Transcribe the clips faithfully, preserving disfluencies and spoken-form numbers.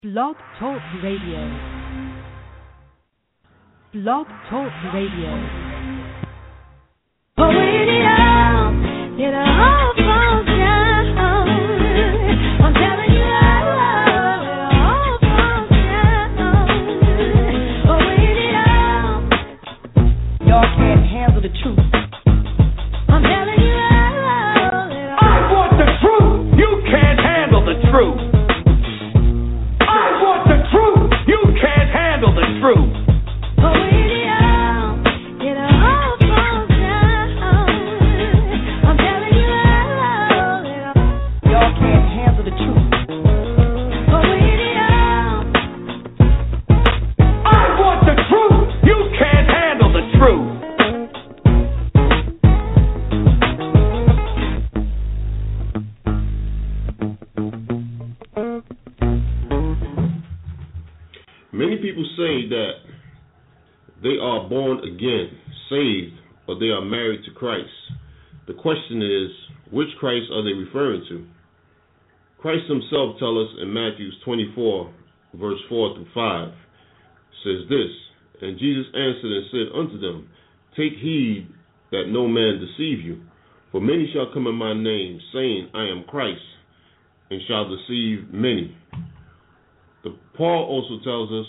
Blog Talk Radio. Blog Talk Radio. Pour it out, it all falls down. I'm telling you, it all falls down. Pour it out. Y'all can't handle the truth. I'm telling you, it all. I want the truth. You can't handle the truth. The truth. Pour it out, it all falls down. I'm telling you, it all. Y'all can't handle the truth. Pour it out. I want the truth. You can't handle the truth. Many people say that they are born again, saved, or they are married to Christ. The question is, which Christ are they referring to? Christ himself tells us in Matthew twenty-four, verse four through five, says this, and Jesus answered and said unto them, take heed that no man deceive you, for many shall come in my name, saying, I am Christ, and shall deceive many. The, Paul also tells us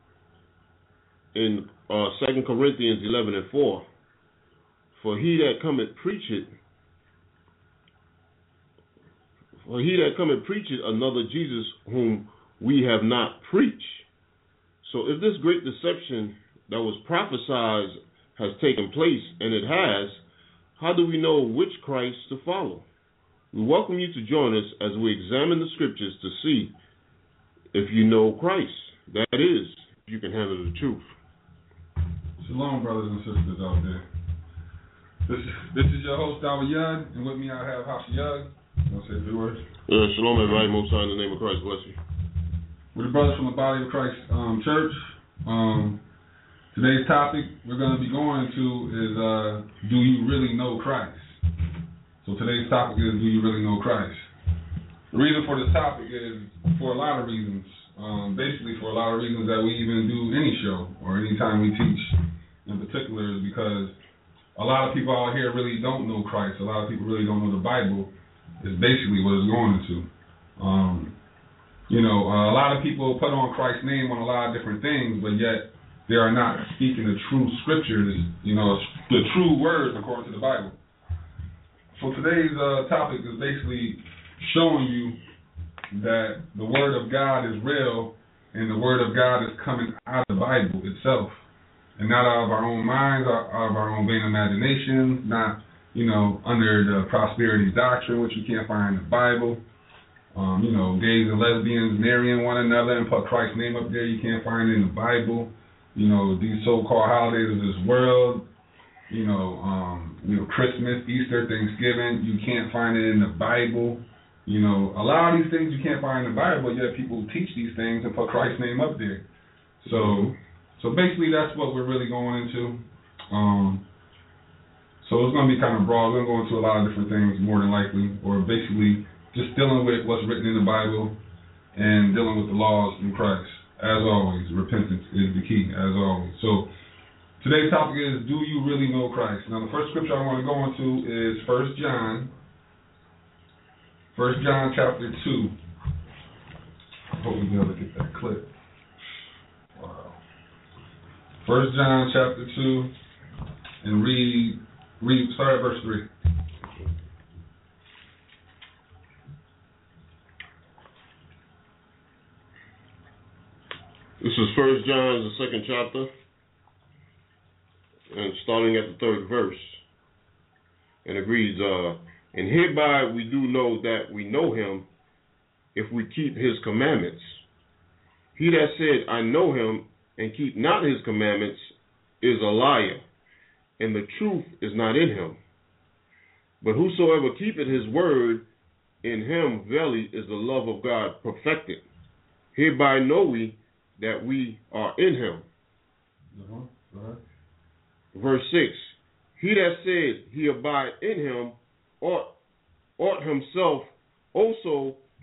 in uh, Second Corinthians eleven and four, for he that cometh preacheth, for he that cometh preacheth another Jesus whom we have not preached. So if this great deception that was prophesied has taken place, and it has, how do we know which Christ to follow? We welcome you to join us as we examine the scriptures to see if you know Christ, that is, you can handle the truth. Shalom, brothers and sisters out there. This is, this is your host, Dawa Yud, and with me I have Hashi Yud. You want to say a few words? Uh, shalom, everybody. Most high in the name of Christ. Bless you. We're the brothers from the Body of Christ um, Church. Um, today's topic we're going to be going to is, uh, do you really know Christ? So today's topic is, do you really know Christ? The reason for this topic is for a lot of reasons. Um, basically for a lot of reasons that we even do any show or any time we teach in particular is because a lot of people out here really don't know Christ. A lot of people really don't know the Bible is basically what it's going into. Um, you know, uh, a lot of people put on Christ's name on a lot of different things, but yet they are not speaking the true scriptures, you know, the true words according to the Bible. So today's uh, topic is basically showing you that the Word of God is real and the Word of God is coming out of the Bible itself and not out of our own minds, out of our own vain imagination, not, you know, under the prosperity doctrine, which you can't find in the Bible. Um, you know, gays and lesbians marrying one another and put Christ's name up there, you can't find it in the Bible. You know, these so-called holidays of this world, you know, um, you know, Christmas, Easter, Thanksgiving, you can't find it in the Bible. You know, a lot of these things you can't find in the Bible, yet people teach these things and put Christ's name up there. So, so basically that's what we're really going into. Um, so it's going to be kind of broad. We're going to go into a lot of different things more than likely, or basically just dealing with what's written in the Bible and dealing with the laws in Christ. As always, repentance is the key, as always. So today's topic is, do you really know Christ? Now the first scripture I want to go into is First John. First John chapter two. I hope we'll be able to get that clip. Wow. First John chapter two, and read, read, start at verse three. This is First John, the second chapter, and starting at the third verse. And it reads, uh, and hereby we do know that we know him if we keep his commandments. He that said, I know him, and keep not his commandments, is a liar, and the truth is not in him. But whosoever keepeth his word, in him verily is the love of God perfected. Hereby know we that we are in him. Uh-huh. Uh-huh. Verse six, he that said he abide in him ought, ought himself also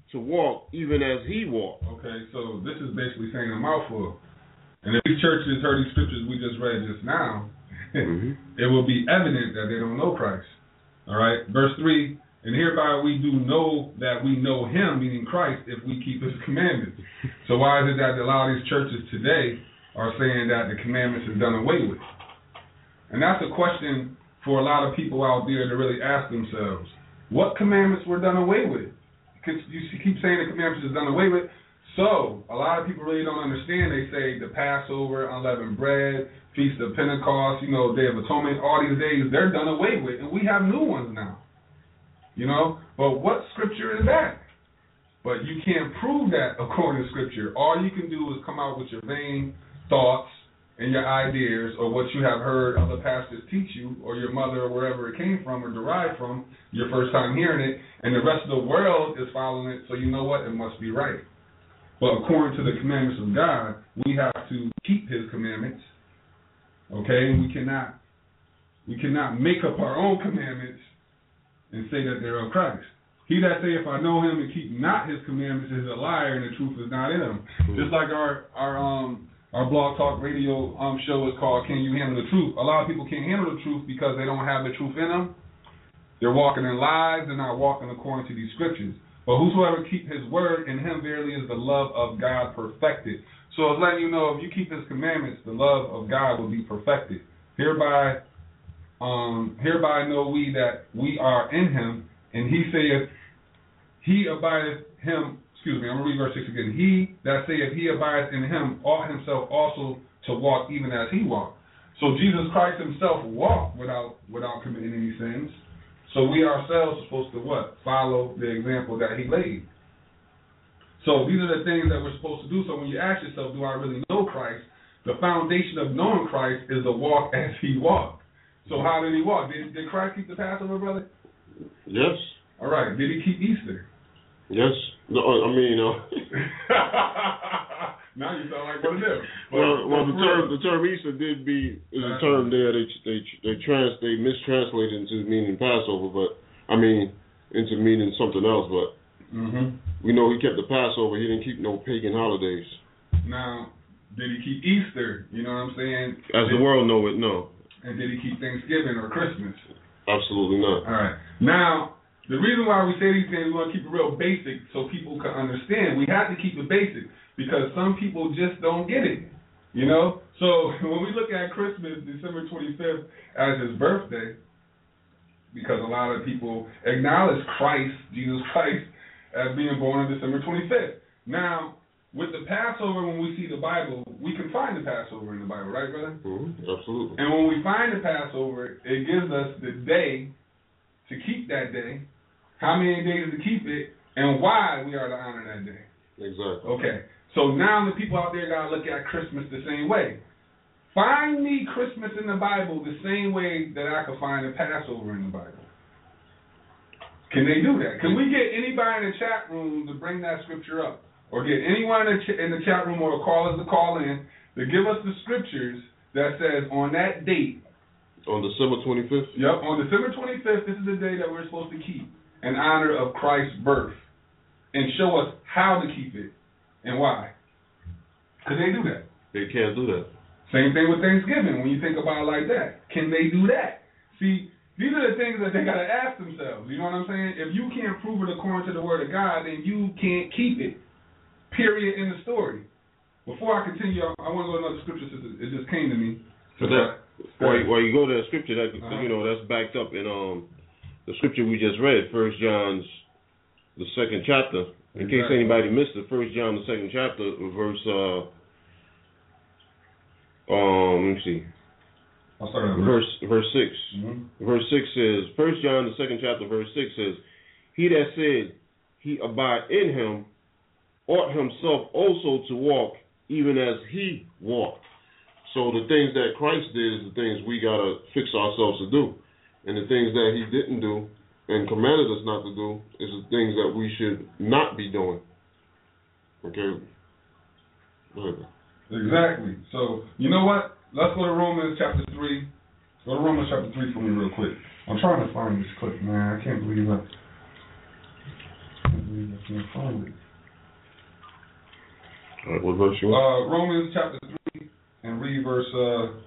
to walk even as he walked. Okay, so this is basically saying a mouthful. And if these churches heard these scriptures we just read just now, mm-hmm. it will be evident that they don't know Christ. All right, verse three, and hereby we do know that we know him, meaning Christ, if we keep his commandments. So why is it that a lot of these churches today are saying that the commandments is done away with? And that's a question for a lot of people out there to really ask themselves. What commandments were done away with? Because you keep saying the commandments is done away with. So a lot of people really don't understand. They say the Passover, unleavened bread, Feast of Pentecost, you know, Day of Atonement, all these days, they're done away with. And we have new ones now. You know? But what scripture is that? But you can't prove that according to scripture. All you can do is come out with your vain thoughts and your ideas, or what you have heard other pastors teach you, or your mother, or wherever it came from or derived from, your first time hearing it, and the rest of the world is following it, so you know what? It must be right. But according to the commandments of God, we have to keep his commandments, okay? We cannot, we cannot make up our own commandments and say that they're of Christ. He that saith, I know him, and keep not his commandments is a liar, and the truth is not in him. Mm-hmm. Just like our, our, um, Our Blog Talk Radio um, show is called Can You Handle the Truth? A lot of people can't handle the truth because they don't have the truth in them. They're walking in lies. They're not walking according to these scriptures. But whosoever keep his word, in him verily is the love of God perfected. So it's letting you know, if you keep his commandments, the love of God will be perfected. Hereby, um, hereby know we that we are in him, and he saith, he abideth him. Excuse me, I'm going to read verse six again. He that saith he abides in him ought himself also to walk even as he walked. So Jesus Christ himself walked without without committing any sins. So we ourselves are supposed to what? Follow the example that he laid. So these are the things that we're supposed to do. So when you ask yourself, do I really know Christ? The foundation of knowing Christ is to walk as he walked. So how did he walk? Did, did Christ keep the Passover, brother? Yes. All right. Did he keep Easter? Yes. No, I mean, you know. Now you sound like one of them. But, well, well the term real. the term Easter did be is a term there they they they trans they mistranslated into meaning Passover, but I mean into meaning something else. But mm-hmm. we know he kept the Passover. He didn't keep no pagan holidays. Now, did he keep Easter? You know what I'm saying? As did, the world know it, no. And did he keep Thanksgiving or Christmas? Absolutely not. All right. Now, the reason why we say these things, we want to keep it real basic so people can understand. We have to keep it basic because some people just don't get it, you know? So when we look at Christmas, December twenty-fifth, as his birthday, because a lot of people acknowledge Christ, Jesus Christ, as being born on December twenty-fifth. Now, with the Passover, when we see the Bible, we can find the Passover in the Bible, right, brother? Mm-hmm. Absolutely. And when we find the Passover, it gives us the day to keep that day, how many days to keep it, and why we are to honor that day. Exactly. Okay. So now the people out there got to look at Christmas the same way. Find me Christmas in the Bible the same way that I could find a Passover in the Bible. Can they do that? Can we get anybody in the chat room to bring that scripture up? Or get anyone in the, ch- in the chat room or call us to call in to give us the scriptures that says on that date. On December twenty-fifth? Yep. On December twenty-fifth, this is the day that we're supposed to keep in honor of Christ's birth, and show us how to keep it and why. Could they do that? They can't do that. Same thing with Thanksgiving. When you think about it like that, can they do that? See, these are the things that they got to ask themselves. You know what I'm saying? If you can't prove it according to the Word of God, then you can't keep it. Period. In the story. Before I continue, I want to go to another scripture since it just came to me. For that, while, while you go to that scripture, that uh-huh. you know that's backed up in um. the scripture we just read, First John's, the second chapter. In exactly. case anybody missed it, First John, the second chapter, verse, uh, um, let me see. I'll start at verse, verse six. Mm-hmm. Verse six says, First John, the second chapter, verse six says, he that said he abide in him ought himself also to walk even as he walked. So the things that Christ did is the things we got to fix ourselves to do. And the things that he didn't do and commanded us not to do is the things that we should not be doing. Okay? Go ahead. Exactly. So, you know what? Let's go to Romans chapter three. Go to Romans chapter three for me real quick. I'm trying to find this clip, man. I can't believe I, I, can't believe believe I can't find it. All right, what verse you want? Uh, Romans chapter three, and read verse. Uh,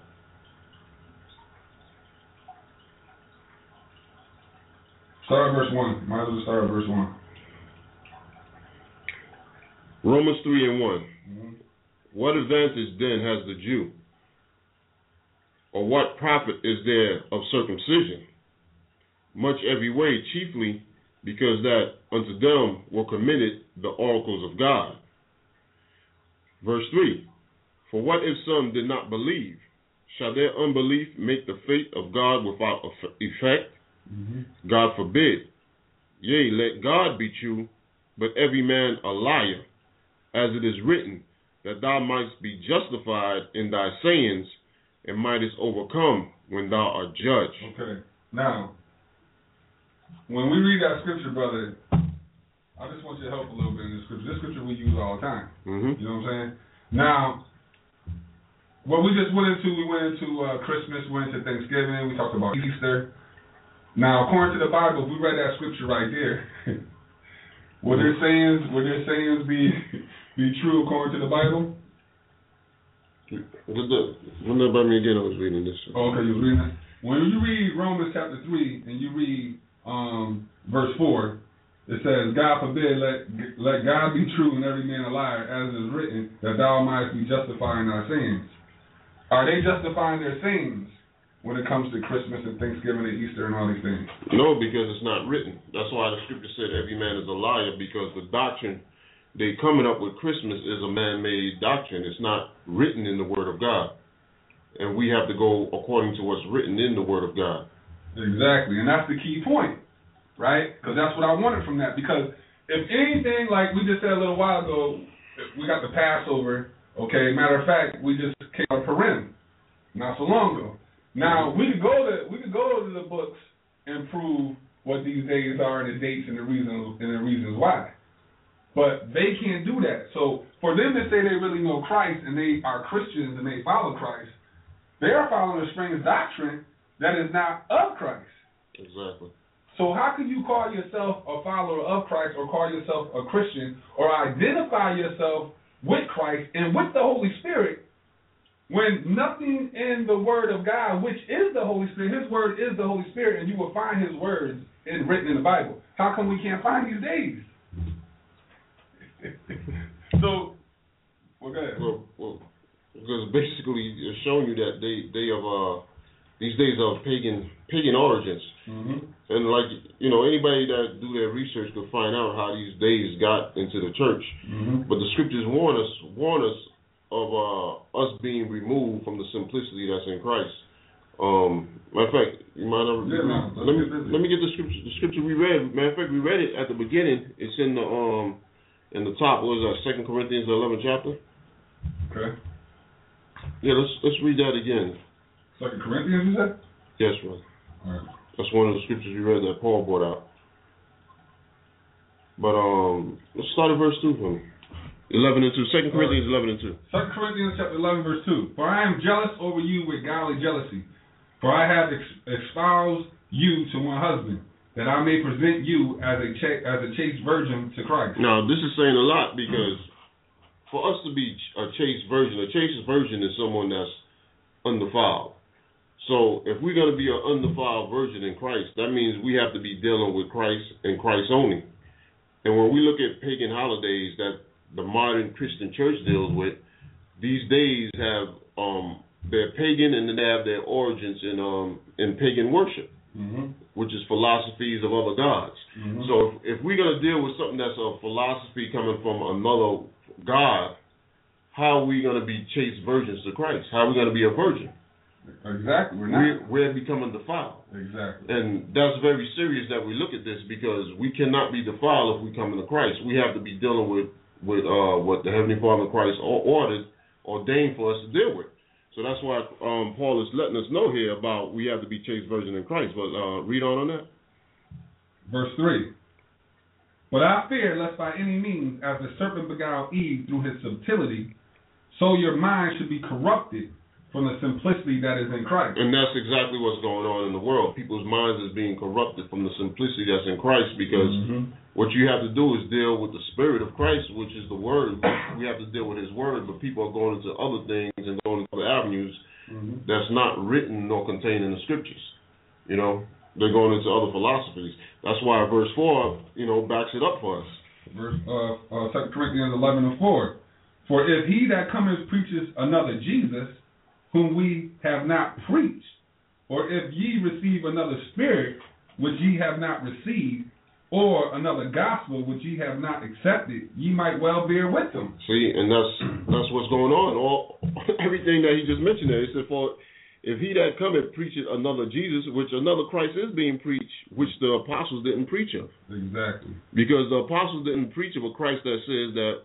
start at verse one. Might as well start at verse one. Romans three and one. Mm-hmm. What advantage then has the Jew? Or what profit is there of circumcision? Much every way, chiefly because that unto them were committed the oracles of God. Verse three. For what if some did not believe? Shall their unbelief make the faith of God without effect? Mm-hmm. God forbid. Yea, let God be true, but every man a liar, as it is written, that thou mightst be justified in thy sayings, and mightest overcome when thou art judged. Okay. Now, when we read that scripture, brother, I just want you to help a little bit in this scripture. This scripture we use all the time. Mm-hmm. You know what I'm saying? Now, what we just went into, we went into uh, Christmas, we went into Thanksgiving, we talked about Easter. Now, according to the Bible, if we read that scripture right there, would their sayings, would their sayings be be true according to the Bible? Run that by me again. I was reading this. Oh, okay, you was reading that. When you read Romans chapter three and you read um, verse four, it says, God forbid, let let God be true and every man a liar, as it is written, that thou mightest be justified in thy sayings. Are they justifying their sayings when it comes to Christmas and Thanksgiving and Easter and all these things? No, because it's not written. That's why the scripture said every man is a liar, because the doctrine they coming up with Christmas is a man-made doctrine. It's not written in the Word of God. And we have to go according to what's written in the Word of God. Exactly, and that's the key point, right? Because that's what I wanted from that. Because if anything, like we just said a little while ago, we got the Passover, okay? Matter of fact, we just came out of Purim not so long ago. Now, we could go to we could go to the books and prove what these days are and the dates and the reasons and the reasons why. But they can't do that. So for them to say they really know Christ and they are Christians and they follow Christ, they are following a strange doctrine that is not of Christ. Exactly. So how can you call yourself a follower of Christ or call yourself a Christian or identify yourself with Christ and with the Holy Spirit when nothing in the Word of God, which is the Holy Spirit, His Word is the Holy Spirit, and you will find His words in, written in the Bible? How come we can't find these days? So, well, go ahead. Well, well, because basically it's showing you that they they have uh these days are pagan pagan origins, mm-hmm. and like you know anybody that do their research could find out how these days got into the church. Mm-hmm. But the scriptures warn us warn us of uh, us being removed from the simplicity that's in Christ. Um, matter of fact, you might have, yeah, no, let me let me get the scripture. The scripture we read. Matter of fact, we read it at the beginning. It's in the um. In the top, what is that, Second Corinthians, the eleventh chapter? Okay. Yeah, let's let's read that again. Second Corinthians, you said? Yes, brother. All right. That's one of the scriptures we read that Paul brought out. But um, let's start at verse two for me. Eleven and two. Second Corinthians right. eleven and two. Second Corinthians chapter eleven, verse two. For I am jealous over you with godly jealousy, for I have ex- espoused you to one husband, that I may present you as a ch- as a chaste virgin to Christ. Now, this is saying a lot because for us to be a chaste virgin, a chaste virgin is someone that's undefiled. So if we're going to be an undefiled virgin in Christ, that means we have to be dealing with Christ and Christ only. And when we look at pagan holidays that the modern Christian church deals with, these days have um, they're pagan and then they have their origins in um, in pagan worship. Mm-hmm. Which is philosophies of other gods. Mm-hmm. So if, if we're going to deal with something that's a philosophy coming from another god, how are we going to be chaste virgins to Christ? How are we going to be a virgin? Exactly. We're not. We're, we're becoming defiled. Exactly. And that's very serious that we look at this because we cannot be defiled if we come into Christ. We have to be dealing with, with uh, what the Heavenly Father Christ ordered, ordained for us to deal with. So that's why um, Paul is letting us know here about we have to be chaste virgin in Christ. But uh, read on on that. Verse three. But I fear lest by any means, as the serpent beguiled Eve through his subtlety, so your mind should be corrupted from the simplicity that is in Christ. And that's exactly what's going on in the world. People's minds is being corrupted from the simplicity that's in Christ, because Mm-hmm. what you have to do is deal with the spirit of Christ, which is the word. We have to deal with his word, but people are going into other things and going into other avenues Mm-hmm. that's not written nor contained in the scriptures. You know, they're going into other philosophies. That's why verse four, you know, backs it up for us. Verse uh, uh, Second Corinthians eleven and four. For if he that cometh preaches another Jesus, whom we have not preached, or if ye receive another spirit, which ye have not received, or another gospel which ye have not accepted, ye might well bear with them. See, and that's that's what's going on. All everything that he just mentioned there. He said, for if he that cometh preacheth another Jesus, which another Christ is being preached, which the apostles didn't preach of. Exactly. Because the apostles didn't preach of a Christ that says that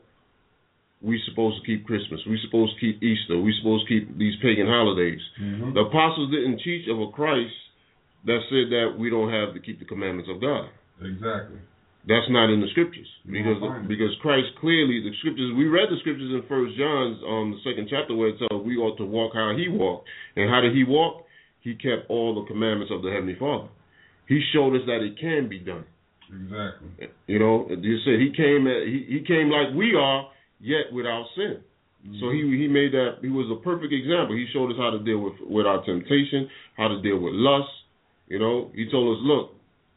we supposed to keep Christmas, we supposed to keep Easter, we supposed to keep these pagan holidays. Mm-hmm. The apostles didn't teach of a Christ that said that we don't have to keep the commandments of God. Exactly. That's not in the scriptures, You because won't find it. because Christ clearly, the scriptures, we read the scriptures in First John's um the second chapter, where it tells we ought to walk how he walked. And how did he walk? He kept all the commandments of the Heavenly Father. He showed us that it can be done. Exactly. You know, you said he came at, he, he came like we are, yet without sin. Mm-hmm. So he he made that, he was a perfect example. He showed us how to deal with, with our temptation, how to deal with lust. You know, he told us, look,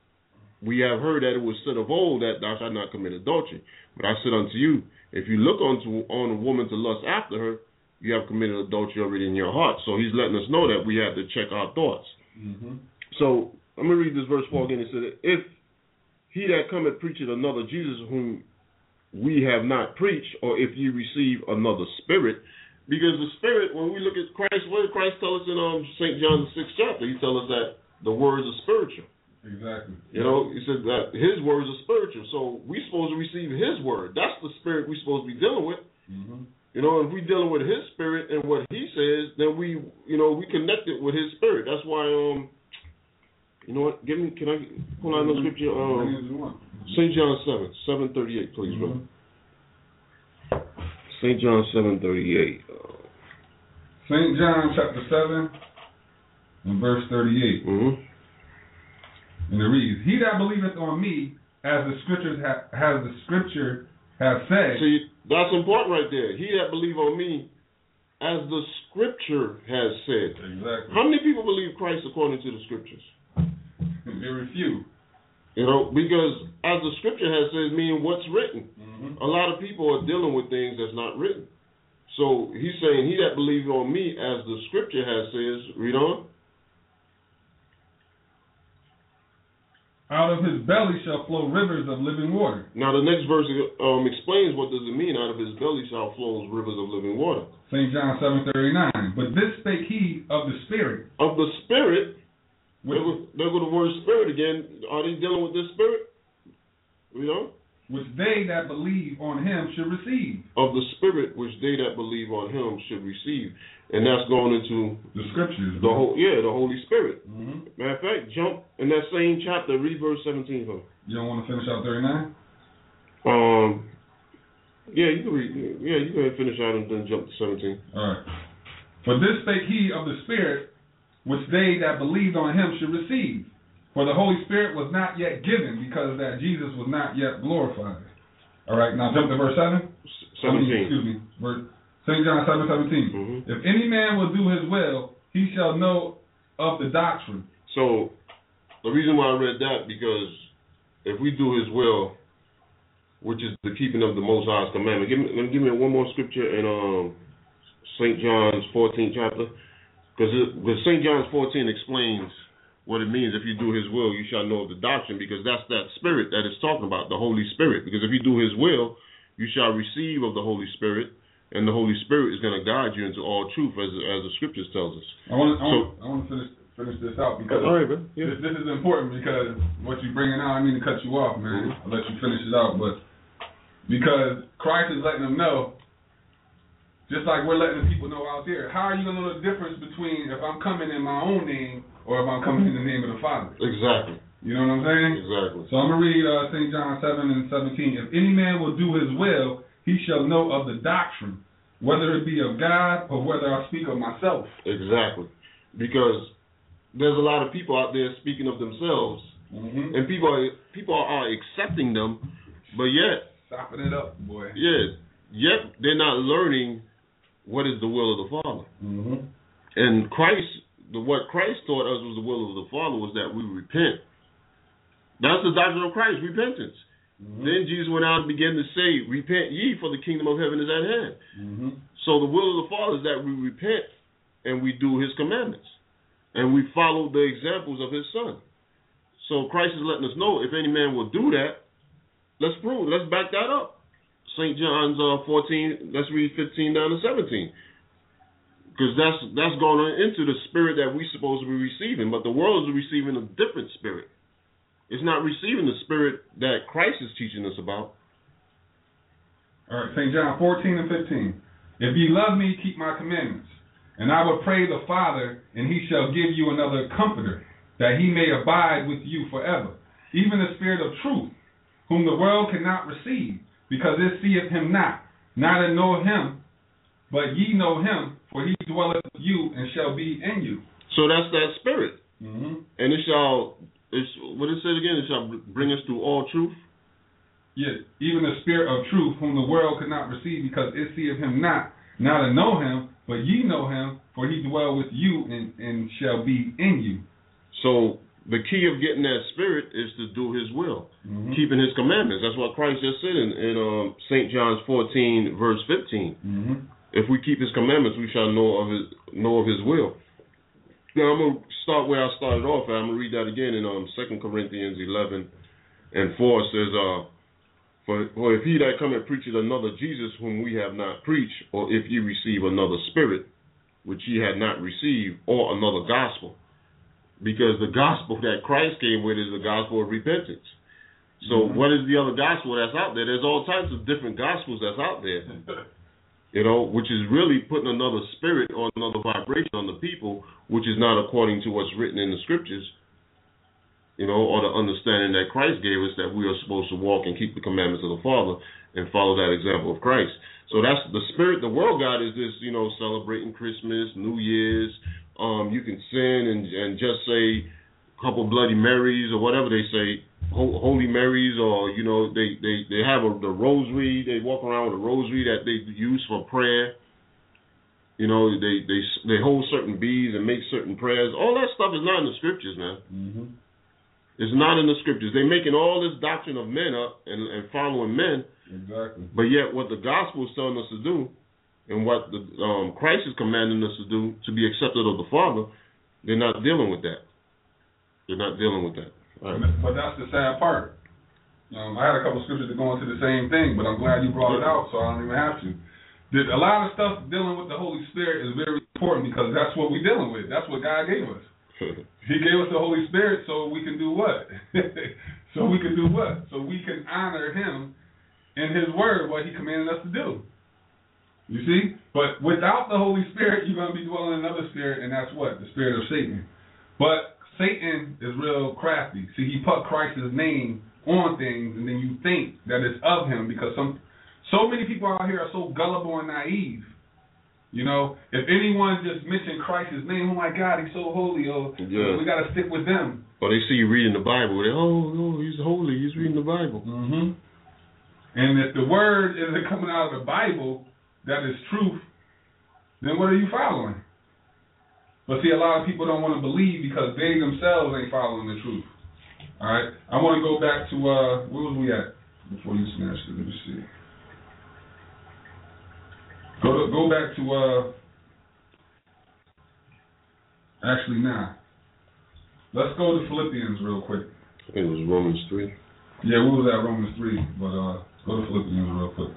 we have heard that it was said of old that thou shalt not commit adultery. But I said unto you, if you look unto on a woman to lust after her, you have committed adultery already in your heart. So he's letting us know that we have to check our thoughts. Mm-hmm. So I'm going to read this verse four again. It said, if he that cometh preacheth another Jesus whom we have not preached, or if you receive another spirit, because the spirit, when we look at Christ, what did Christ tell us in um, Saint John the sixth chapter? He tells us that the words are spiritual. Exactly. You know, he said that his words are spiritual. So we're supposed to receive his word. That's the spirit we're supposed to be dealing with. Mm-hmm. You know, if we're dealing with his spirit and what he says, then we, you know, we connect it with his spirit. That's why, um, you know what, give me, can I pull out the scripture? Um, Saint John seven, seven thirty-eight, please, Mm-hmm. brother. Saint John seven thirty-eight. Uh, Saint John chapter seven and verse thirty-eight. mm-hmm. And it reads, he that believeth on me, as the scriptures ha- has the scripture have said. See, that's important right there. He that believe on me, as the scripture has said. Exactly. How many people believe Christ according to the scriptures? Very few. You know, because as the scripture has said, meaning what's written. Mm-hmm. A lot of people are dealing with things that's not written. So he's saying, he that believes on me, as the scripture has says, read on. Out of his belly shall flow rivers of living water. Now the next verse um, explains what does it mean, out of his belly shall flow rivers of living water. Saint John seven thirty-nine. But this spake he of the Spirit. Of the Spirit, Which, there go, there go the word Spirit again. Are they dealing with this Spirit? You know? which they that believe on him should receive. Of the Spirit which they that believe on him should receive. And that's going into The scriptures. the whole, yeah, the Holy Spirit. Mm-hmm. Matter of fact, jump in that same chapter, read verse seventeen for me. You don't want to finish out thirty-nine? Um, yeah, you can read. Yeah, you can go ahead and finish out and then jump to seventeen. All right. For this spake he of the Spirit, which they that believed on him should receive. For the Holy Spirit was not yet given, because that Jesus was not yet glorified. All right, now jump to verse seven. seventeen. I mean, excuse me. Verse Saint John seven seventeen. Mm-hmm. If any man will do his will, he shall know of the doctrine. So, the reason why I read that, because if we do his will, which is the keeping of the Most High's commandment, give me, let me give me one more scripture in um, Saint John's fourteenth chapter, because Saint John's fourteen explains what it means. If you do his will, you shall know of the doctrine, because that's that spirit that it's talking about, the Holy Spirit. Because if you do his will, you shall receive of the Holy Spirit, and the Holy Spirit is going to guide you into all truth, as as the scriptures tells us. I want to I So- want, I want to finish finish this out because All right, man. Yeah. this, this is important, because what you're bringing out, I mean to cut you off, man. I'll let you finish it out, but because Christ is letting them know, just like we're letting the people know out there, how are you going to know the difference between if I'm coming in my own name or if I'm coming in the name of the Father? Exactly. You know what I'm saying? Exactly. So I'm going to read uh, Saint John seven and seventeen. If any man will do his will, he shall know of the doctrine, whether it be of God or whether I speak of myself. Exactly. Because there's a lot of people out there speaking of themselves, mm-hmm. and people are, people are accepting them, but yet... Stopping it up, boy. Yeah, yet they're not learning what is the will of the Father. Mm-hmm. And Christ, the, what Christ taught us was the will of the Father was that we repent. That's the doctrine of Christ, repentance. Mm-hmm. Then Jesus went out and began to say, repent ye, for the kingdom of heaven is at hand. Mm-hmm. So the will of the Father is that we repent and we do his commandments. And we follow the examples of his Son. So Christ is letting us know, if any man will do that, let's prove, let's back that up. Saint John's uh, fourteen, let's read fifteen down to seventeen. Because that's, that's going into the spirit that we're supposed to be receiving. But the world is receiving a different spirit. It's not receiving the spirit that Christ is teaching us about. All right, Saint John fourteen and fifteen. If ye love me, keep my commandments. And I will pray the Father, and he shall give you another comforter, that he may abide with you forever. Even the Spirit of truth, whom the world cannot receive, because it seeth him not, neither know him, but ye know him, for he dwelleth with you and shall be in you. So that's that spirit. Mm-hmm. And it shall... It's, what it says again, it shall bring us to all truth. Yes, even the Spirit of truth, whom the world could not receive, because it seeth him not, neither know him, but ye know him, for he dwell with you and, and shall be in you. So the key of getting that spirit is to do his will, mm-hmm. keeping his commandments. That's what Christ just said in, in um, Saint John's fourteen, verse fifteen. Mm-hmm. If we keep his commandments, we shall know of his know of his will. Now, I'm going to start where I started off at. I'm going to read that again in um, Second Corinthians eleven and four. It says, uh, for, for if he that cometh preacheth another Jesus whom we have not preached, or if ye receive another spirit which ye had not received, or another gospel. Because the gospel that Christ came with is the gospel of repentance. So mm-hmm. what is the other gospel that's out there? There's all types of different gospels that's out there. You know, which is really putting another spirit or another vibration on the people, which is not according to what's written in the scriptures, you know, or the understanding that Christ gave us, that we are supposed to walk and keep the commandments of the Father and follow that example of Christ. So that's the spirit the world got, is this, you know, celebrating Christmas, New Year's. Um, you can sin and, and just say a couple Bloody Marys or whatever they say, Holy Marys, or, you know, they, they, they have a, the rosary, they walk around with a rosary that they use for prayer. You know, they, they, they hold certain beads and make certain prayers. All that stuff is not in the scriptures, man. Mm-hmm. It's not in the scriptures. They're making all this doctrine of men up and, and following men. Exactly. But yet what the gospel is telling us to do, and what the um, Christ is commanding us to do, to be accepted of the Father, they're not dealing with that. They're not dealing with that. All right. But that's the sad part. Um, I had a couple scriptures that go into the same thing, but I'm glad you brought it out, so I don't even have to. A lot of stuff dealing with the Holy Spirit is very important, because that's what we're dealing with. That's what God gave us. He gave us the Holy Spirit so we can do what? so we can do what? So we can honor him in his word, what he commanded us to do. You see? But without the Holy Spirit, you're going to be dwelling in another spirit, and that's what? The spirit of Satan. But Satan is real crafty. See, he put Christ's name on things, and then you think that it's of him, because some so many people out here are so gullible and naive. You know, if anyone just mentioned Christ's name, oh my God, he's so holy, oh, yeah. we got to stick with them. Or they see you reading the Bible, they, oh, no, he's holy, he's reading the Bible. Mm-hmm. And if the word isn't coming out of the Bible that is truth, then what are you following? But see, a lot of people don't want to believe because they themselves ain't following the truth. All right? I want to go back to, uh, where was we at before you snatched it? Let me see. Go to, go back to, uh, actually, nah. Let's go to Philippians real quick. I think it was Romans three. Yeah, we was at Romans three, but uh, go to Philippians real quick.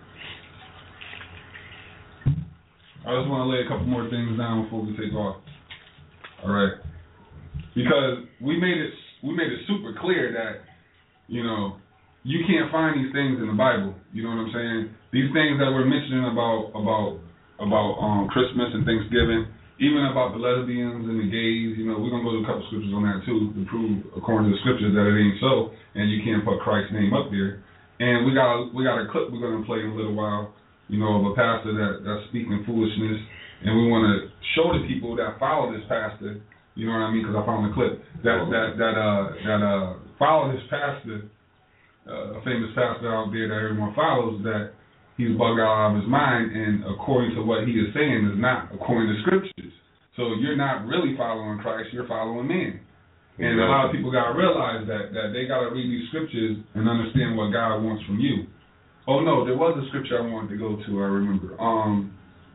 I just want to lay a couple more things down before we take off. All right, because we made it we made it super clear that, you know, you can't find these things in the Bible. You know what I'm saying? These things that we're mentioning about about about um, Christmas and Thanksgiving, even about the lesbians and the gays. You know, we're gonna go to a couple scriptures on that too to prove, according to the scriptures, that it ain't so, and you can't put Christ's name up there. And we got a, we got a clip we're gonna play in a little while you know, of a pastor that, that's speaking foolishness, and we want to show the people that follow this pastor, you know what I mean, because I found the clip, that, that, that, uh, that, uh, follow this pastor, uh, a famous pastor out there that everyone follows, that he's bugged out of his mind, and according to what he is saying is not according to scriptures. So you're not really following Christ, you're following men. And a lot of people got to realize that, that they got to read these scriptures and understand what God wants from you. Oh, no, there was a scripture I wanted to go to, I remember. Um,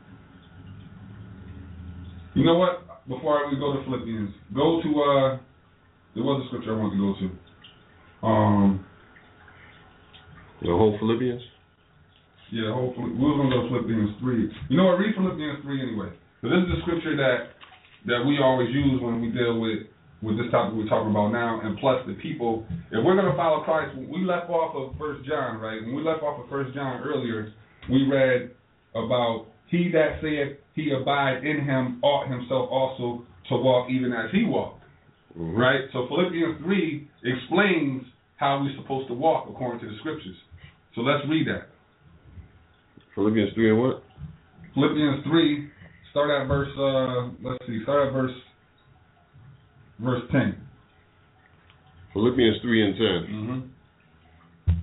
you know what? Before we go to Philippians, go to, uh, there was a scripture I wanted to go to. Um, the whole Philippians? Yeah, the whole, we were going to go to Philippians three. You know what? Read Philippians three anyway. So this is a scripture that, that we always use when we deal with with this topic we're talking about now, and plus the people, if we're going to follow Christ, we left off of First John, right? When we left off of First John earlier, we read about he that saith he abide in him ought himself also to walk even as he walked, mm-hmm. right? So Philippians three explains how we're supposed to walk according to the scriptures. So let's read that. Philippians three and what? Philippians three, start at verse, uh, let's see, start at verse Verse ten. Philippians three and ten. Mm-hmm.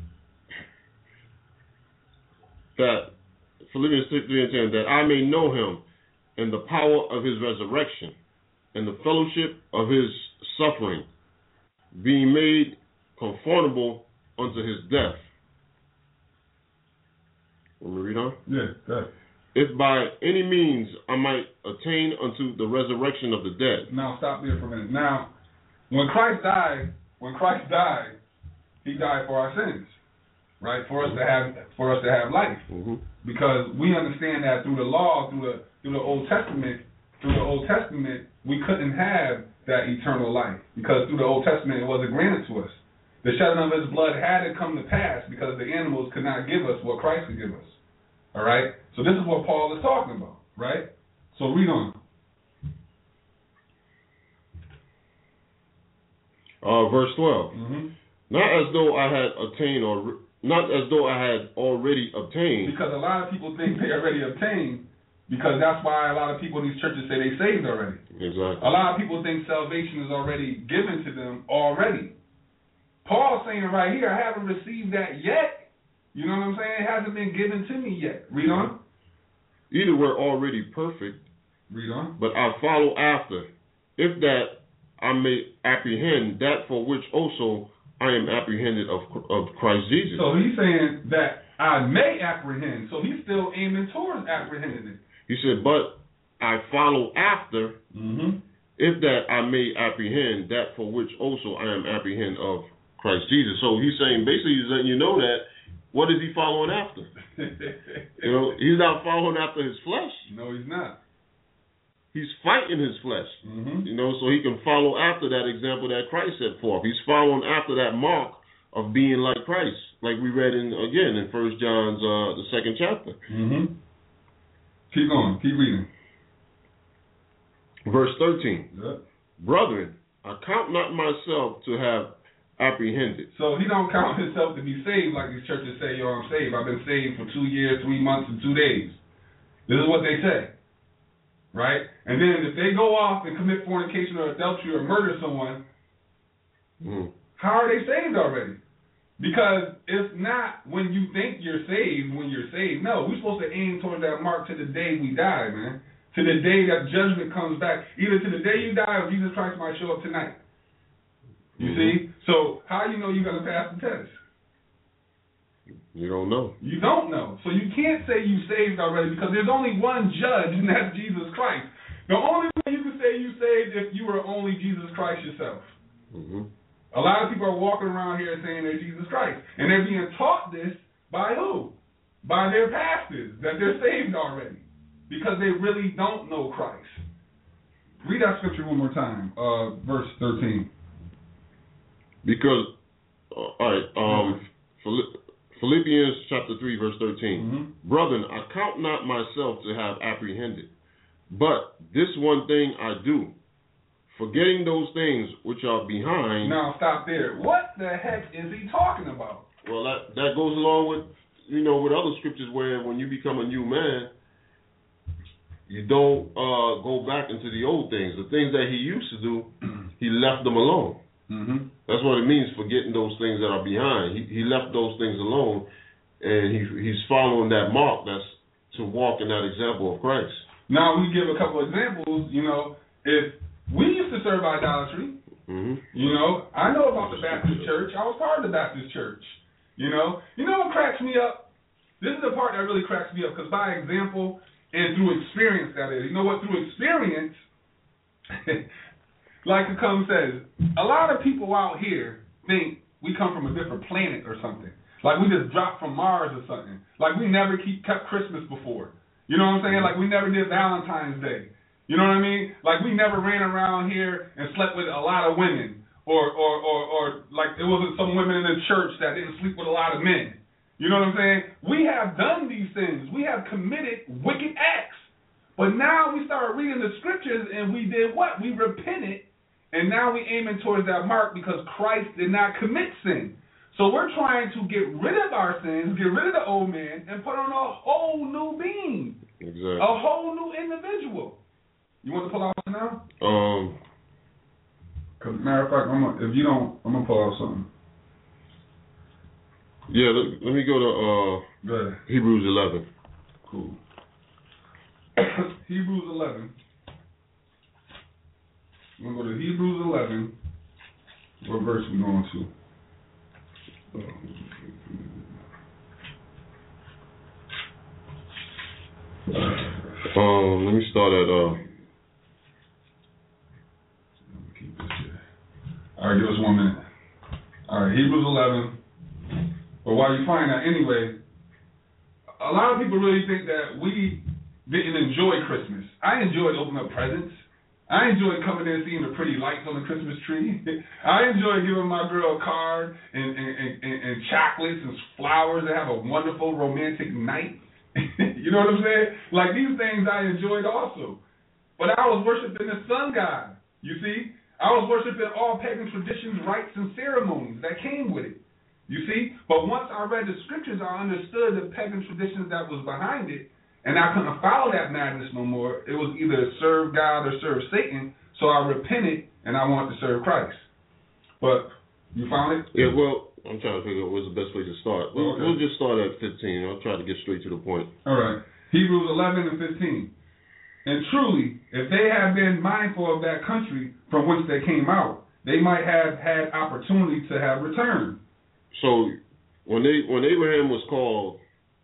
That Philippians three and ten, that I may know him and the power of his resurrection and the fellowship of his suffering, being made conformable unto his death. Want me to read on? Yeah, go ahead. If by any means I might attain unto the resurrection of the dead. Now stop there for a minute. Now, when Christ died, when Christ died, he died for our sins, right? For us to have, for us to have life, mm-hmm. because we understand that through the law, through the through the Old Testament, through the Old Testament, we couldn't have that eternal life because through the Old Testament it wasn't granted to us. The shedding of his blood had to come to pass because the animals could not give us what Christ could give us. All right? So this is what Paul is talking about, right? So read on. Uh, verse twelve. Mm-hmm. Not as though I had attained, or not as though I had already obtained. Because a lot of people think they already obtained, because that's why a lot of people in these churches say they saved already. Exactly. A lot of people think salvation is already given to them already. Paul's saying right here, I haven't received that yet. You know what I'm saying? It hasn't been given to me yet. Read on. Either we're already perfect. Read on. But I follow after, if that I may apprehend that for which also I am apprehended of of Christ Jesus. So he's saying that I may apprehend. So he's still aiming towards apprehending it. He said, but I follow after, mm-hmm. if that I may apprehend that for which also I am apprehended of Christ Jesus. So he's saying, basically, he's letting you know that. What is he following after? You know, he's not following after his flesh. No, he's not. He's fighting his flesh. Mm-hmm. You know, so he can follow after that example that Christ set forth. He's following after that mark of being like Christ, like we read in again in First John's uh, the second chapter. Mm-hmm. Keep going. Keep reading. Verse thirteen. Yep. Brethren, I count not myself to have apprehended. So he don't count himself to be saved like these churches say, yo, I'm saved. I've been saved for two years, three months, and two days. This is what they say. Right? And then if they go off and commit fornication or adultery or murder someone, mm. how are they saved already? Because it's not when you think you're saved when you're saved. No, we're supposed to aim towards that mark to the day we die, man. To the day that judgment comes back. Either to the day you die or Jesus Christ might show up tonight. You mm-hmm. see? So how you know you're going to pass the test? You don't know. You don't know. So you can't say you saved already because there's only one judge, and that's Jesus Christ. The only way you can say you saved if you were only Jesus Christ yourself. Mm-hmm. A lot of people are walking around here saying they're Jesus Christ. And they're being taught this by who? By their pastors, that they're saved already. Because they really don't know Christ. Read that scripture one more time, uh, verse thirteen. Because, uh, all right, um, Philippians chapter three, verse thirteen. Mm-hmm. Brethren, I count not myself to have apprehended, but this one thing I do, forgetting those things which are behind. Now stop there. What the heck is he talking about? Well, that, that goes along with you know, with other scriptures where when you become a new man, you don't uh, go back into the old things. The things that he used to do, he left them alone. Mm-hmm. That's what it means, forgetting those things that are behind. He, he left those things alone, and he he's following that mark that's to walk in that example of Christ. Now, we give a couple examples. You know, if we used to serve idolatry, mm-hmm. you know, I know about the Baptist church. I was part of the Baptist church. You know, you know what cracks me up? This is the part that really cracks me up, because by example and through experience, that is. You know what? Through experience, like the come says, a lot of people out here think we come from a different planet or something. Like we just dropped from Mars or something. Like we never keep kept Christmas before. You know what I'm saying? Like we never did Valentine's Day. You know what I mean? Like we never ran around here and slept with a lot of women. Or, or, or, or like it wasn't some women in the church that didn't sleep with a lot of men. You know what I'm saying? We have done these things. We have committed wicked acts. But now we started reading the scriptures and we did what? We repented, and now we aiming towards that mark because Christ did not commit sin. So we're trying to get rid of our sins, get rid of the old man, and put on a whole new being. Exactly. A whole new individual. You want to pull out now? Um. Cause matter of fact, I'm gonna, if you don't, I'm gonna pull out something. Yeah, let, let me go to uh, Go ahead. Hebrews eleven. Cool. Hebrews eleven. I'm gonna go to Hebrews eleven. What verse we going to? Um, let me start at uh. All right, give us one minute. All right, Hebrews eleven. But while you find that, anyway, a lot of people really think that we didn't enjoy Christmas. I enjoyed opening up presents. I enjoyed coming in and seeing the pretty lights on the Christmas tree. I enjoyed giving my girl a card and, and, and, and chocolates and flowers and have a wonderful romantic night. You know what I'm saying? Like these things I enjoyed also. But I was worshiping the sun god, you see? I was worshiping all pagan traditions, rites, and ceremonies that came with it. You see? But once I read the scriptures, I understood the pagan traditions that was behind it, and I couldn't follow that madness no more. It was either serve God or serve Satan, so I repented, and I wanted to serve Christ. But you found it? Yeah, well, I'm trying to figure out what's the best place to start. We'll, Okay. we'll just start at fifteen. I'll try to get straight to the point. All right. Hebrews eleven and fifteen. And truly, if they had been mindful of that country from which they came out, they might have had opportunity to have returned. So when they when Abraham was called,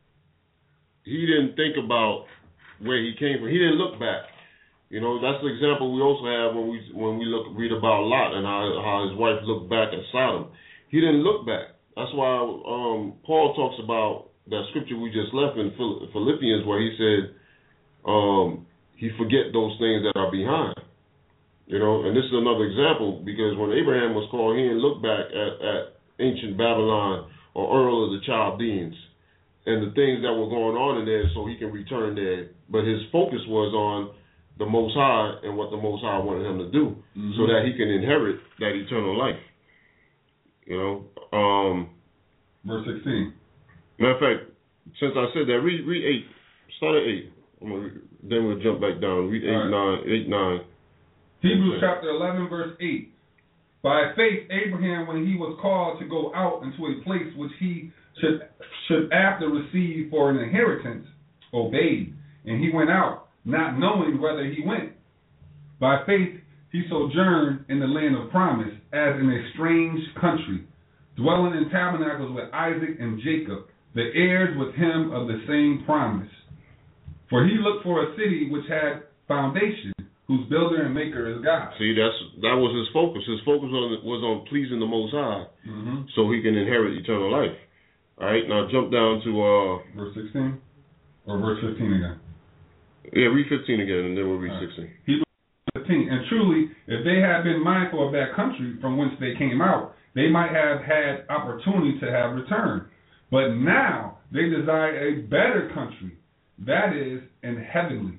he didn't think about where he came from. He didn't look back. You know, that's the example we also have when we when we look read about Lot and how how his wife looked back at Sodom. He didn't look back. That's why um, Paul talks about that scripture we just left in Philippians, where he said, um, he forget those things that are behind. You know, and this is another example, because when Abraham was called, he didn't look back at, at ancient Babylon or Ur of the Chaldeans and the things that were going on in there so he can return there. But his focus was on the Most High and what the Most High wanted him to do, mm-hmm. so that he can inherit that eternal life. You know? Um, Verse sixteen. Matter of fact, since I said that, read, read eight. Start at eight. I'm gonna, then we'll jump back down. Read eight, right. nine, eight, nine. Hebrews chapter eleven, verse eight. By faith, Abraham, when he was called to go out into a place which he should should after receive for an inheritance, obeyed, and he went out, not knowing whither he went. By faith, he sojourned in the land of promise, as in a strange country, dwelling in tabernacles with Isaac and Jacob, the heirs with him of the same promise. For he looked for a city which had foundation, whose builder and maker is God. See, that's that was his focus. His focus on, was on pleasing the Most High, mm-hmm. so he can inherit eternal life. All right, now jump down to uh, verse sixteen or verse fifteen again. Yeah, read fifteen again, and then we'll read right. sixteen. Hebrews fifteen. And truly, if they had been mindful of that country from whence they came out, they might have had opportunity to have returned. But now they desire a better country, that is, an heavenly.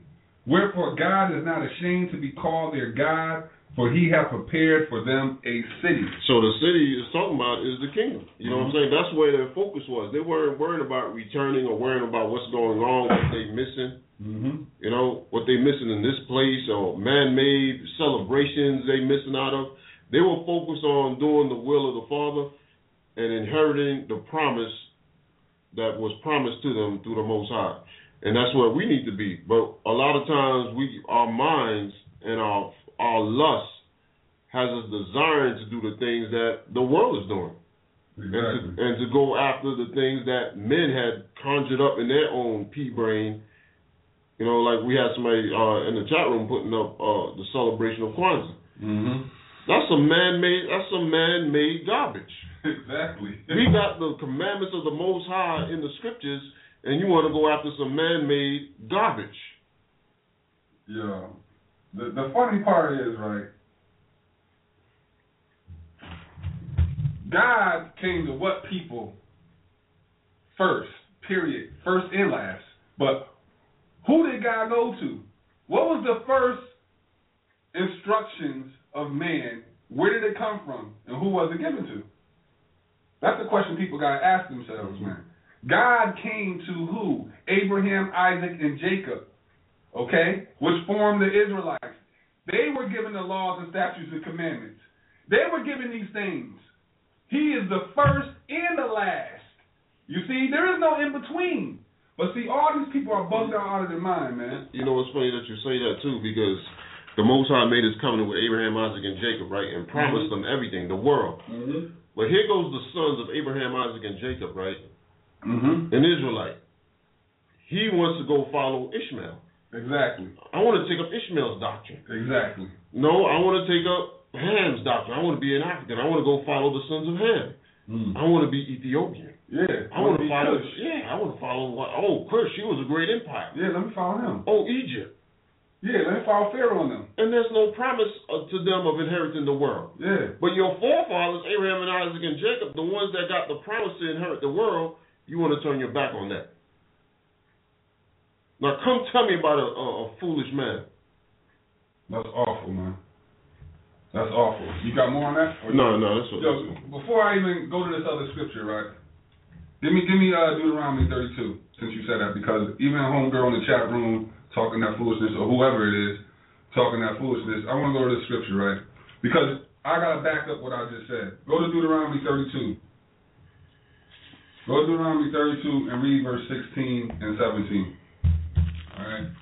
Wherefore God is not ashamed to be called their God, for he hath prepared for them a city. So the city is talking about is the kingdom. You know mm-hmm. what I'm saying? That's where their focus was. They weren't worrying about returning or worrying about what's going on, what they missing. Mm-hmm. You know, what they missing in this place or man-made celebrations they missing out of. They were focused on doing the will of the Father and inheriting the promise that was promised to them through the Most High. And that's where we need to be. But a lot of times we, our minds and our our lust has us desiring to do the things that the world is doing. Exactly. And, to, and to go after the things that men had conjured up in their own pea brain. You know, like we had somebody uh, in the chat room putting up uh, the celebration of Kwanzaa. Mm-hmm. That's some man-made, that's some man-made garbage. Exactly. We got the commandments of the Most High in the scriptures, and you want to go after some man-made garbage. Yeah. The the funny part is, right, God came to what people first, period, first and last. But who did God go to? What was the first instructions of man? Where did it come from? And who was it given to? That's the question people got to ask themselves, man. God came to who? Abraham, Isaac, and Jacob. Okay, which formed the Israelites. They were given the laws and statutes and commandments. They were given these things. He is the first and the last. You see, there is no in between. But see, all these people are bugged out, out of their mind, man. You know, it's funny that you say that too, because the Most High made his covenant with Abraham, Isaac, and Jacob, right, and promised mm-hmm. them everything, the world. Mm-hmm. But here goes the sons of Abraham, Isaac, and Jacob, right? Mm-hmm. An Israelite. He wants to go follow Ishmael. Exactly. I want to take up Ishmael's doctrine. Exactly. No, I want to take up Ham's doctrine. I want to be an African. I want to go follow the sons of Ham. Mm. I want to be Ethiopian. Yeah. I want to follow. Kush. Yeah, I want to follow. Oh, Kush, she was a great empire. Yeah, let me follow him. Oh, Egypt. Yeah, let me follow Pharaoh on them. And there's no promise uh, to them of inheriting the world. Yeah. But your forefathers, Abraham and Isaac and Jacob, the ones that got the promise to inherit the world, you want to turn your back on that. Now, come tell me about a, a, a foolish man. That's awful, man. That's awful. You got more on that? Or no, no, that's what. Yo, before I even go to this other scripture, right? Give me, give me uh, Deuteronomy thirty-two, since you said that, because even a homegirl in the chat room talking that foolishness, or whoever it is talking that foolishness, I want to go to this scripture, right? Because I gotta back up what I just said. Go to Deuteronomy thirty-two. Go to Deuteronomy thirty-two and read verse sixteen and seventeen. All right.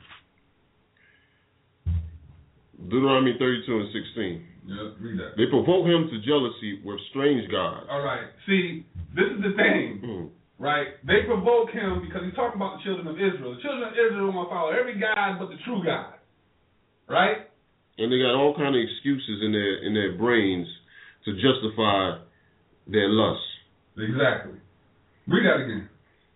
Deuteronomy thirty-two and sixteen. Yeah, read that. They provoke him to jealousy with strange gods. All right. See, this is the thing, mm. right? They provoke him because he's talking about the children of Israel. The children of Israel want to follow every god but the true God, right? And they got all kind of excuses in their in their brains to justify their lust. Exactly. Read that again.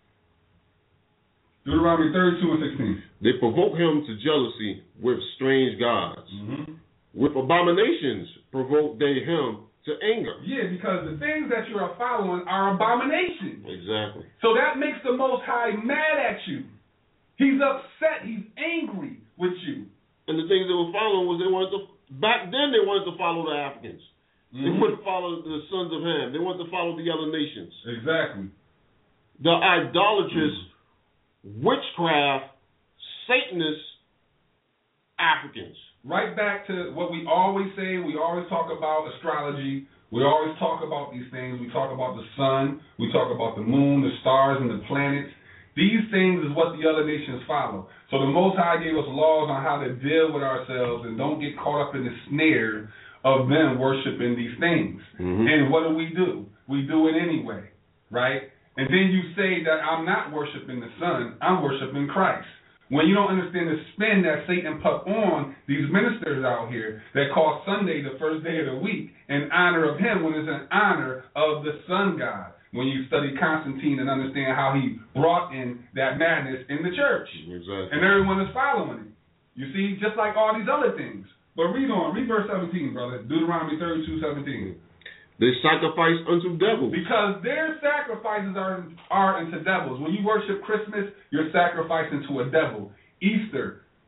Deuteronomy thirty-two and sixteen. They provoke him to jealousy with strange gods. Mm-hmm. With abominations provoke they him to anger. Yeah, because the things that you are following are abominations. Exactly. So that makes the Most High mad at you. He's upset. He's angry with you. And the things they were following was they wanted to, back then they wanted to follow the Africans. Mm-hmm. They wanted to follow the sons of Ham. They wanted to follow the other nations. Exactly. The idolatrous, mm-hmm. witchcraft, Satanist Africans. Right back to what we always say. We always talk about astrology. We always talk about these things. We talk about the sun. We talk about the moon, the stars, and the planets. These things is what the other nations follow. So the Most High gave us laws on how to deal with ourselves and don't get caught up in the snare of them worshiping these things. Mm-hmm. And what do we do? We do it anyway, right? And then you say that I'm not worshiping the sun, I'm worshiping Christ. When you don't understand the spin that Satan put on these ministers out here that call Sunday the first day of the week in honor of him when it's in honor of the sun god. When you study Constantine and understand how he brought in that madness in the church. Exactly. And everyone is following him. You see, just like all these other things. But read on, read verse seventeen, brother. Deuteronomy thirty-two seventeen. They sacrifice unto devils. Because their sacrifices are are unto devils. When you worship Christmas, you're sacrificing to a devil. Easter,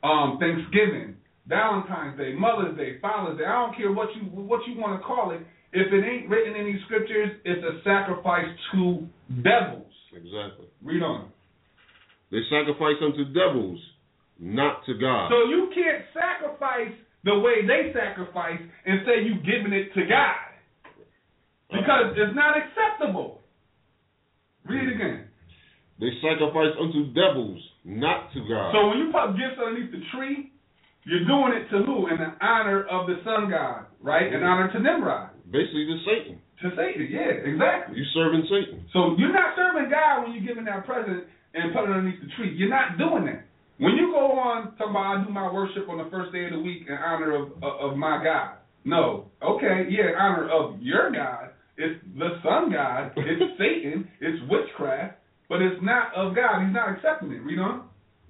um, Thanksgiving, Valentine's Day, Mother's Day, Father's Day. I don't care what you what you want to call it. If it ain't written in these scriptures, it's a sacrifice to devils. Exactly. Read on. They sacrifice unto devils, not to God. So you can't sacrifice the way they sacrifice and say you giving it to God. Because it's not acceptable. Read it again. They sacrifice unto devils, not to God. So when you put gifts underneath the tree, you're doing it to who? In the honor of the sun god, right? In honor to Nimrod. Basically to Satan. To Satan, yeah, exactly. You serving Satan. So you're not serving God when you're giving that present and put it underneath the tree. You're not doing that. When you go on talking about I do my worship on the first day of the week in honor of of, of my God. No. Okay, yeah, in honor of your God. It's the sun god. It's Satan. It's witchcraft. But it's not of God. He's not accepting it. Read on.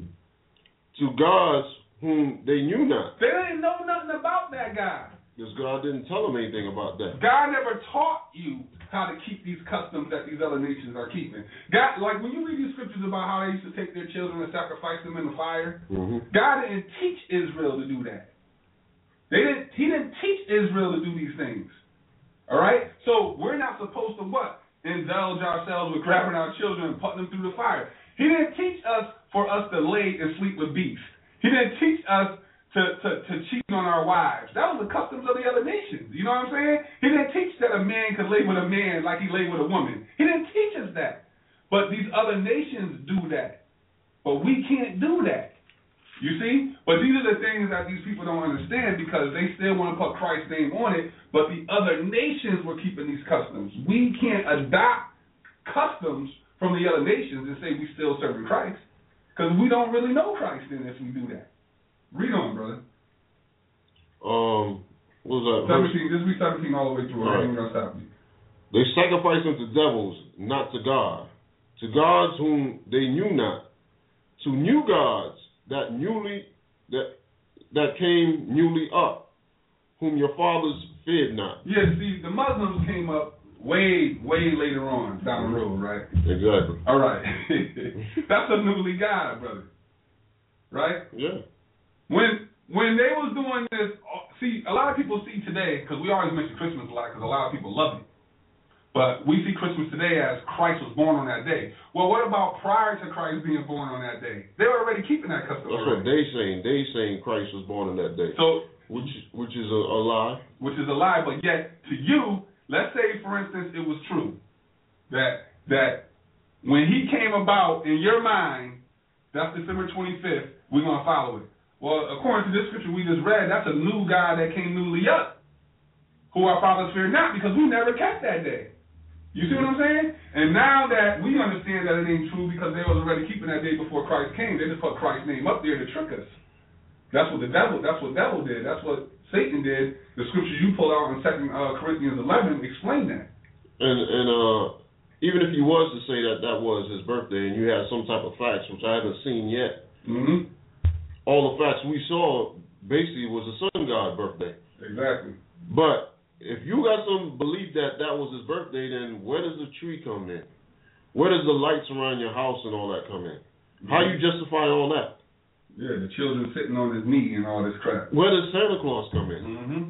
To gods whom they knew not. They didn't know nothing about that God. Because God didn't tell them anything about that. God never taught you how to keep these customs that these other nations are keeping. God, like when you read these scriptures about how they used to take their children and sacrifice them in the fire, Mm-hmm. God didn't teach Israel to do that. They didn't. He didn't teach Israel to do these things. All right. So we're not supposed to what? Indulge ourselves with grabbing our children and putting them through the fire. He didn't teach us for us to lay and sleep with beasts. He didn't teach us to, to, to cheat on our wives. That was the customs of the other nations. You know what I'm saying? He didn't teach that a man could lay with a man like he lay with a woman. He didn't teach us that. But these other nations do that. But we can't do that. You see? But these are the things that these people don't understand because they still want to put Christ's name on it, but the other nations were keeping these customs. We can't adopt customs from the other nations and say we still serving Christ because we don't really know Christ then if we do that. Read on, brother. Um, what was that? seventeen, this will be seventeen all the way through. All right. I ain't going to stop you. They sacrifice unto devils, not to God. To gods whom they knew not. To new gods that newly that that came newly up, whom your fathers feared not. Yeah, see, the Muslims came up way, way later on down the road, right? Exactly. All right. That's a newly God, brother. Right? Yeah. When when they was doing this, see, a lot of people see today, because we always mention Christmas a lot, because a lot of people love it. But we see Christmas today as Christ was born on that day. Well, what about prior to Christ being born on that day? They were already keeping that custom. That's already. what they saying. They saying Christ was born on that day. So, which which is a, a lie. Which is a lie, but yet to you, let's say for instance it was true that that when he came about in your mind, that's December twenty-fifth, we're gonna follow it. Well, according to this scripture we just read, that's a new God that came newly up, who our fathers feared not, because we never kept that day. You see what I'm saying? And now that we understand that it ain't true because they was already keeping that day before Christ came, they just put Christ's name up there to trick us. That's what the devil. That's what devil did. That's what Satan did. The scripture you pulled out in Second uh, Corinthians eleven explain that. And and uh, even if he was to say that that was his birthday, and you had some type of facts, which I haven't seen yet, mm-hmm. all the facts we saw basically was a sun god birthday. Exactly. But if you got some belief that that was his birthday, then where does the tree come in? Where does the lights around your house and all that come in? Mm-hmm. How you justify all that? Yeah, the children sitting on his knee and all this crap. Where does Santa Claus come in? Mm-hmm.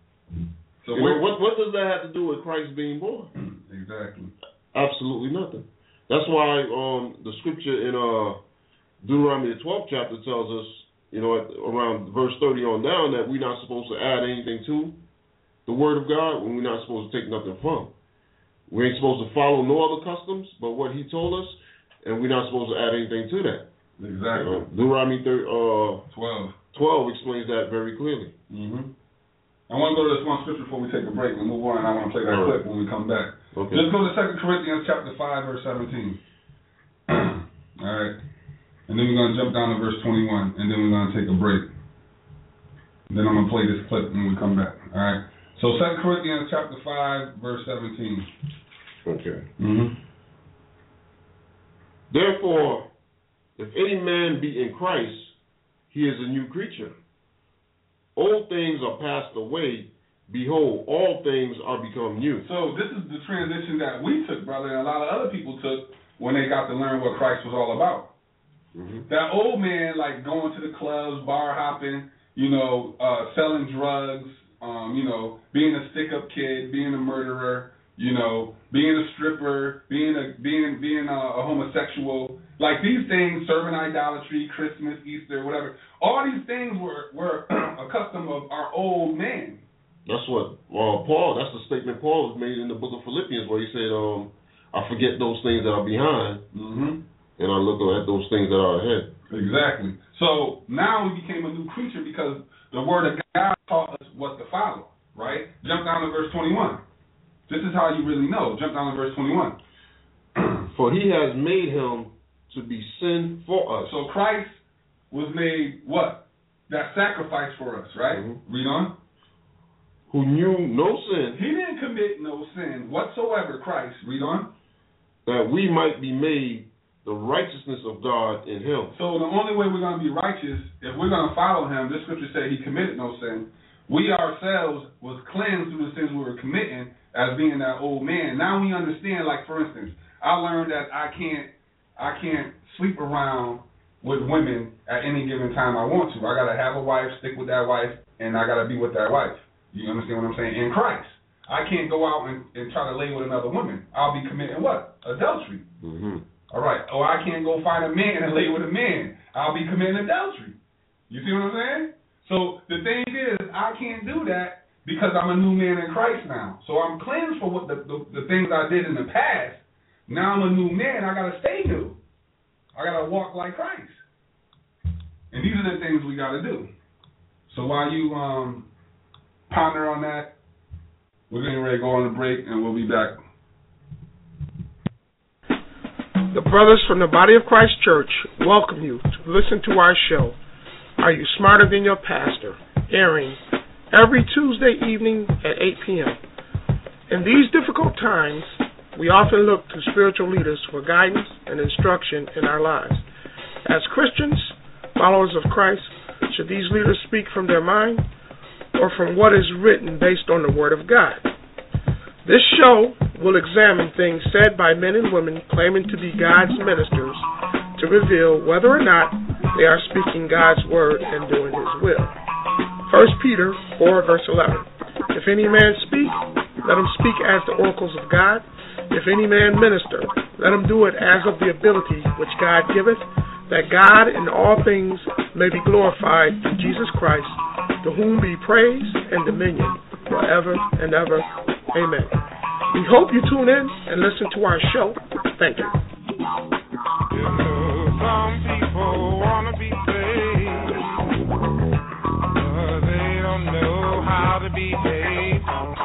So you know, what what does that have to do with Christ being born? Exactly. Absolutely nothing. That's why um, the scripture in uh, Deuteronomy the twelfth chapter tells us, you know, at, around verse thirty on down, that we're not supposed to add anything to the word of God when we're not supposed to take nothing from. We ain't supposed to follow no other customs but what he told us, and we're not supposed to add anything to that. Exactly. You know, Deuteronomy thirty, uh, twelve. twelve explains that very clearly. Mm-hmm. I want to go to this one scripture before we take a break and move on, and I want to play that All right. clip when we come back. Okay. Let's go to Second Corinthians chapter five, verse seventeen. All right. And then we're going to jump down to verse twenty-one, and then we're going to take a break. And then I'm going to play this clip when we come back. All right. So Second Corinthians chapter five, verse seventeen. Okay. Mm-hmm. Therefore, if any man be in Christ, he is a new creature. Old things are passed away. Behold, all things are become new. So this is the transition that we took, brother, and a lot of other people took when they got to learn what Christ was all about. Mm-hmm. That old man, like going to the clubs, bar hopping, you know, uh, selling drugs, um, you know, being a stick-up kid, being a murderer, you know, being a stripper, being a being being a, a homosexual, like these things, serving idolatry, Christmas, Easter, whatever. All these things were were a custom of our old man. That's what uh, Paul. That's the statement Paul has made in the book of Philippians, where he said, um, "I forget those things that are behind, mm-hmm. and I look at those things that are ahead." Exactly. So now we became a new creature because the Word of God taught us what to follow. Right? Jump down to verse twenty-one. This is how you really know. Jump down to verse twenty-one. For he has made him to be sin for us. So Christ was made what? That sacrifice for us, right? Mm-hmm. Read on. Who knew no sin. He didn't commit no sin whatsoever, Christ. Read on. That we might be made the righteousness of God in him. So the only way we're going to be righteous, if we're going to follow him, this scripture said he committed no sin. We ourselves was cleansed through the sins we were committing as being that old man. Now we understand, like for instance, I learned that I can't I can't sleep around with women at any given time I want to. I gotta have a wife, stick with that wife, and I gotta be with that wife. You understand what I'm saying? In Christ. I can't go out and, and try to lay with another woman. I'll be committing what? Adultery. Mm-hmm. All right. Or I can't go find a man and lay with a man. I'll be committing adultery. You see what I'm saying? So the thing is, I can't do that because I'm a new man in Christ now. So I'm cleansed for what the, the, the things I did in the past. Now I'm a new man. I got to stay new. I got to walk like Christ. And these are the things we got to do. So while you um, ponder on that, we're getting ready to go on a break, and we'll be back. The brothers from the Body of Christ Church welcome you to listen to our show, Are You Smarter Than Your Pastor?, airing every Tuesday evening at eight p.m. In these difficult times, we often look to spiritual leaders for guidance and instruction in our lives. As Christians, followers of Christ, should these leaders speak from their mind or from what is written based on the Word of God? This show will examine things said by men and women claiming to be God's ministers to reveal whether or not they are speaking God's Word and doing His will. First Peter four, verse eleven. If any man speak, let him speak as the oracles of God. If any man minister, let him do it as of the ability which God giveth, that God in all things may be glorified through Jesus Christ, to whom be praise and dominion forever and ever. Amen. We hope you tune in and listen to our show. Thank you. You know, some people want to be saved, but they don't know how to behave.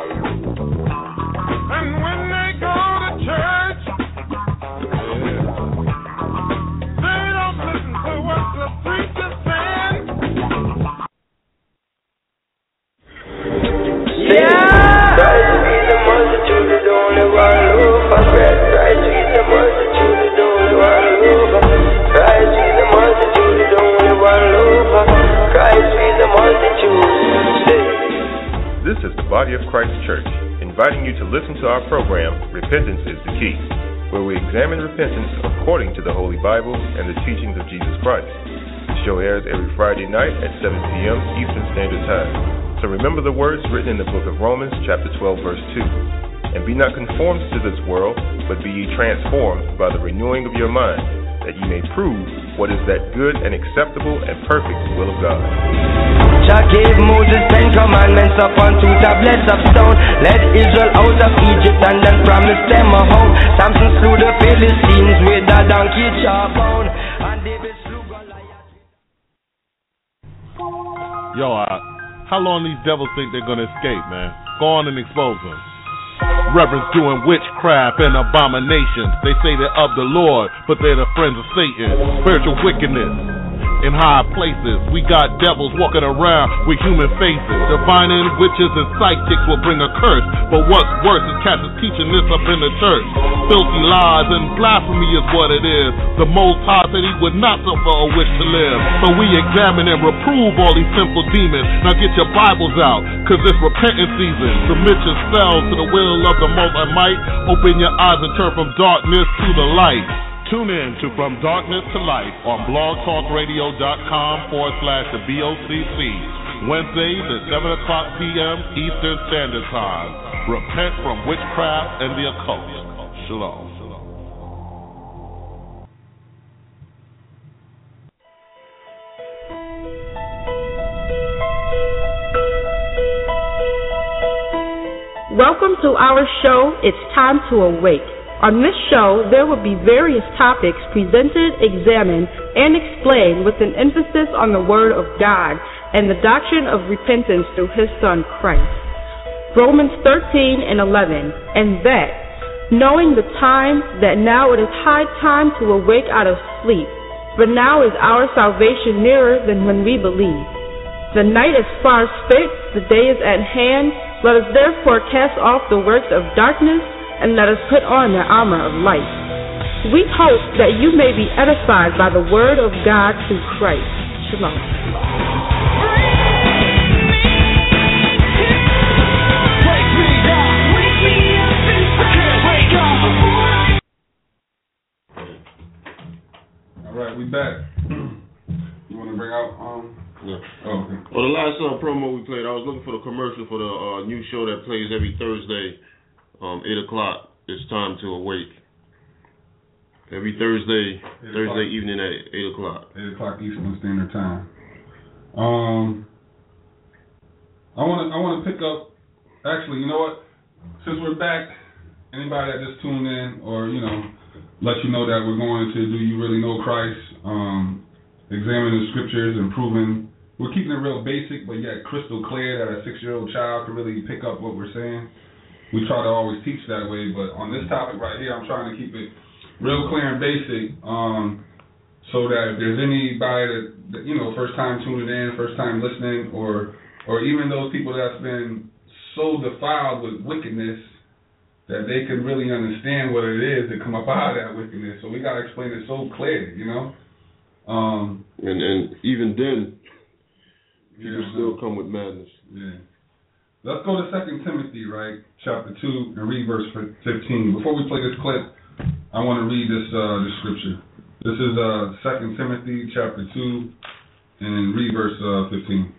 And when they go to church, yeah, they don't listen to what the preacher's saying. Yeah! This is the Body of Christ Church, inviting you to listen to our program, Repentance is the Key, where we examine repentance according to the Holy Bible and the teachings of Jesus Christ. The show airs every Friday night at seven p.m. Eastern Standard Time. So remember the words written in the book of Romans, chapter twelve, verse two. And be not conformed to this world, but be ye transformed by the renewing of your mind, that ye may prove what is that good and acceptable and perfect will of God. Jah gave Moses ten commandments upon two tablets of stone. Led Israel out of Egypt and then promised them a home. Samson slew the Philistines with a donkey jawbone, and David slew Goliath. Yo, uh, how long these devils think they're gonna escape, man? Go on and expose them. Reverends doing witchcraft and abominations. They say they're of the Lord, but they're the friends of Satan. Spiritual wickedness in high places. We got devils walking around with human faces. Divining witches and psychics will bring a curse. But what's worse is cats is teaching this up in the church. Filthy lies and blasphemy is what it is. The Most High said he would not suffer a witch to live. So we examine and reprove all these sinful demons. Now get your Bibles out, cause it's repentance season. Submit yourselves to the will of the Most High might. Open your eyes and turn from darkness to the light. Tune in to From Darkness to Light on blogtalkradio.com forward slash the B O C C. Wednesdays at seven o'clock p.m. Eastern Standard Time. Repent from witchcraft and the occult. Shalom. Welcome to our show, It's Time to Awake. On this show, there will be various topics presented, examined, and explained with an emphasis on the Word of God and the doctrine of repentance through His Son, Christ. Romans thirteen and eleven, and that, knowing the time, that now it is high time to awake out of sleep, for now is our salvation nearer than when we believed. The night is far spent, the day is at hand. Let us therefore cast off the works of darkness, and let us put on the armor of light. We hope that you may be edified by the word of God through Christ. Shalom. All right, we back. You want to bring out um? Yeah. Oh, okay. Well, the last uh, promo we played, I was looking for the commercial for the uh, new show that plays every Thursday. Um, eight o'clock, it's time to awake. Every Thursday, Thursday evening at eight o'clock. Eight o'clock Eastern Standard Time. Um, I want to, I want to pick up. Actually, you know what? Since we're back, anybody that just tuned in, or you know, let you know that we're going to Do You Really Know Christ? Um, examining the scriptures and proving. We're keeping it real basic, but yet crystal clear that a six-year-old child can really pick up what we're saying. We try to always teach that way, but on this topic right here, I'm trying to keep it real clear and basic, um, so that if there's anybody that, that, you know, first time tuning in, first time listening, or or even those people that's been so defiled with wickedness that they can really understand what it is to come up out of that wickedness. So we got to explain it so clear, you know? Um, and, and even then, people yeah, still come with madness. Yeah. Let's go to Second Timothy, right, chapter two, and read verse fifteen. Before we play this clip, I want to read this uh, this scripture. This is uh, Second Timothy, chapter two, and read verse uh, fifteen.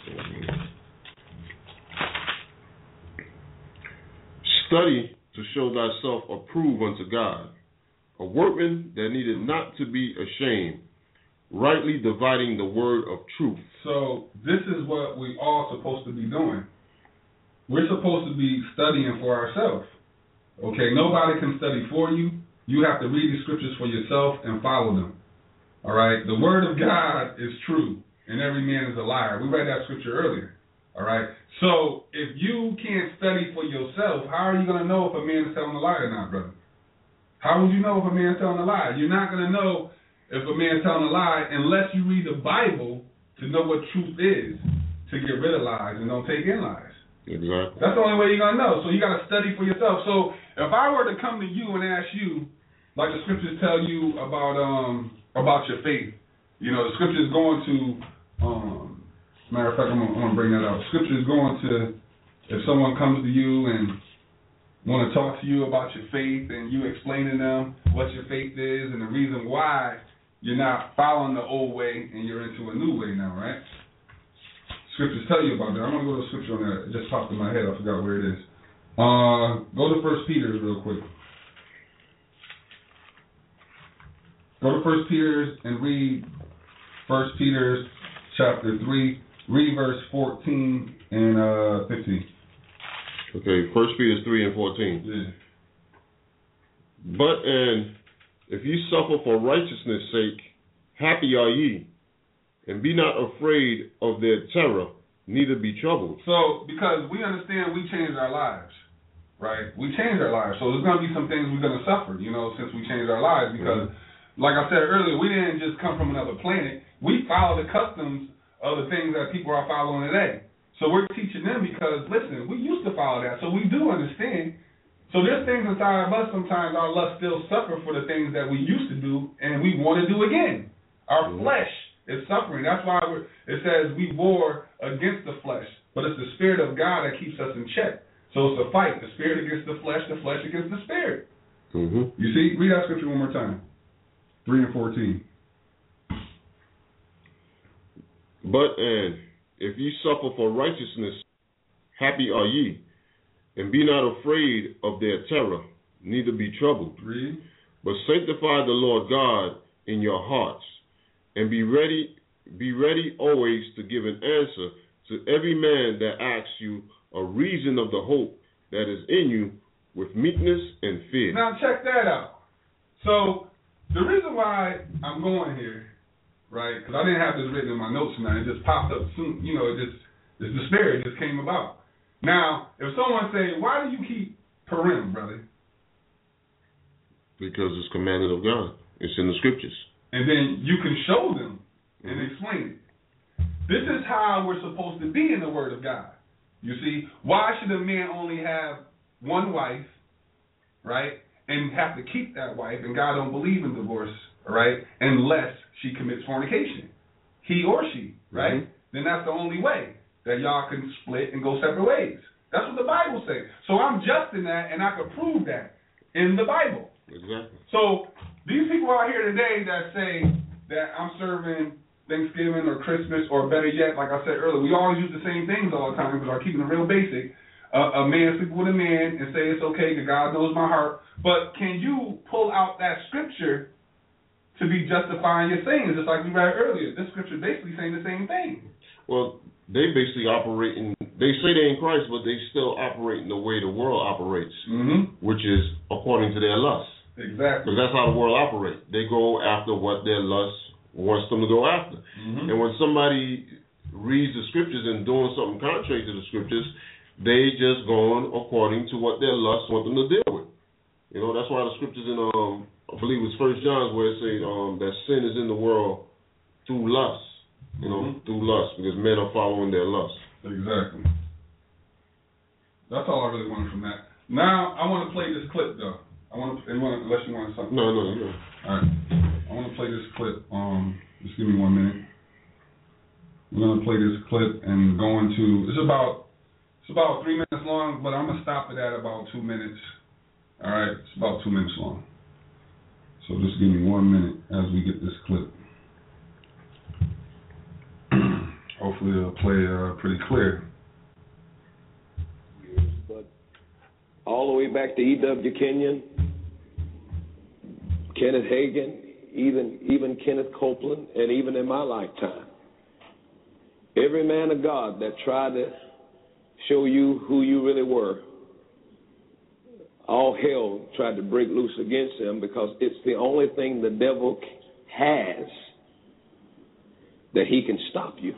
Study to show thyself approved unto God, a workman that needed not to be ashamed, rightly dividing the word of truth. So this is what we all supposed to be doing. We're supposed to be studying for ourselves. Okay, nobody can study for you. You have to read the scriptures for yourself and follow them. All right, the word of God is true, and every man is a liar. We read that scripture earlier. All right, so if you can't study for yourself, how are you going to know if a man is telling a lie or not, brother? How would you know if a man is telling a lie? You're not going to know if a man is telling a lie unless you read the Bible to know what truth is, to get rid of lies and don't take in lies. Exactly. That's the only way you're going to know. So you got to study for yourself. So if I were to come to you and ask you, like the scriptures tell you about um about your faith, you know, the scripture is going to, um, matter of fact, I'm going to bring that out. The scripture is going to, if someone comes to you and want to talk to you about your faith and you explain to them what your faith is and the reason why you're not following the old way and you're into a new way now, right? Scriptures tell you about that. I'm going to go to the scripture on that. It just popped in my head. I forgot where it is. Uh, go to First Peter real quick. Go to First Peter and read First Peter chapter three. Read verse fourteen and uh, fifteen. Okay, First Peter three and fourteen. Yeah. But and if ye suffer for righteousness' sake, happy are ye. And be not afraid of their terror, neither be troubled. So, because we understand we changed our lives, right? We changed our lives. So there's going to be some things we're going to suffer, you know, since we changed our lives. Because, mm-hmm. like I said earlier, we didn't just come from another planet. We follow the customs of the things that people are following today. So we're teaching them because, listen, we used to follow that. So we do understand. So there's things inside of us, sometimes our lust still suffer for the things that we used to do and we want to do again. Our mm-hmm. flesh is suffering. That's why we're, it says we war against the flesh, but it's the Spirit of God that keeps us in check. So it's a fight. The spirit against the flesh, the flesh against the spirit. Mm-hmm. You see? Read that scripture one more time. three and fourteen. But and if ye suffer for righteousness, happy are ye, and be not afraid of their terror, neither be troubled. Read. But sanctify the Lord God in your hearts, and be ready, be ready always to give an answer to every man that asks you a reason of the hope that is in you with meekness and fear. Now check that out. So the reason why I'm going here, right? Because I didn't have this written in my notes tonight. It just popped up soon. You know, it just it's the spirit just came about. Now, if someone say, "Why do you keep Purim, brother?" Because it's commanded of God. It's in the scriptures. And then you can show them and explain it. This is how we're supposed to be in the Word of God. You see, why should a man only have one wife, right, and have to keep that wife, and God don't believe in divorce, right, unless she commits fornication, he or she, right? Mm-hmm. Then that's the only way that y'all can split and go separate ways. That's what the Bible says. So I'm just in that, and I can prove that in the Bible. Exactly. So these people out here today that say that I'm serving Thanksgiving or Christmas, or better yet, like I said earlier, we always use the same things all the time because we're keeping it real basic. Uh, a man sleep with a man and say it's okay because God knows my heart. But can you pull out that scripture to be justifying your sayings, just like we read earlier? This scripture basically saying the same thing. Well, they basically operate in, they say they're in Christ, but they still operate in the way the world operates, mm-hmm. which is according to their lust. Exactly. Because that's how the world operates. They go after what their lust wants them to go after. Mm-hmm. And when somebody reads the scriptures and doing something contrary to the scriptures, they just going according to what their lust want them to deal with. You know, that's why the scriptures in, um, I believe it's First John where it says um, that sin is in the world through lust. You know, mm-hmm. through lust, because men are following their lust. Exactly. That's all I really wanted from that. Now, I want to play this clip, though. I want to, unless you want something. No, no, no. All right. I want to play this clip. Um, just give me one minute. We're going to play this clip and go into, it's about, it's about three minutes long, but I'm going to stop it at about two minutes. All right? It's about two minutes long. So just give me one minute as we get this clip. Hopefully it'll play uh, pretty clear. But all the way back to E W Kenyon, Kenneth Hagin, even even Kenneth Copeland, and even in my lifetime, every man of God that tried to show you who you really were, all hell tried to break loose against them, because it's the only thing the devil has that he can stop you.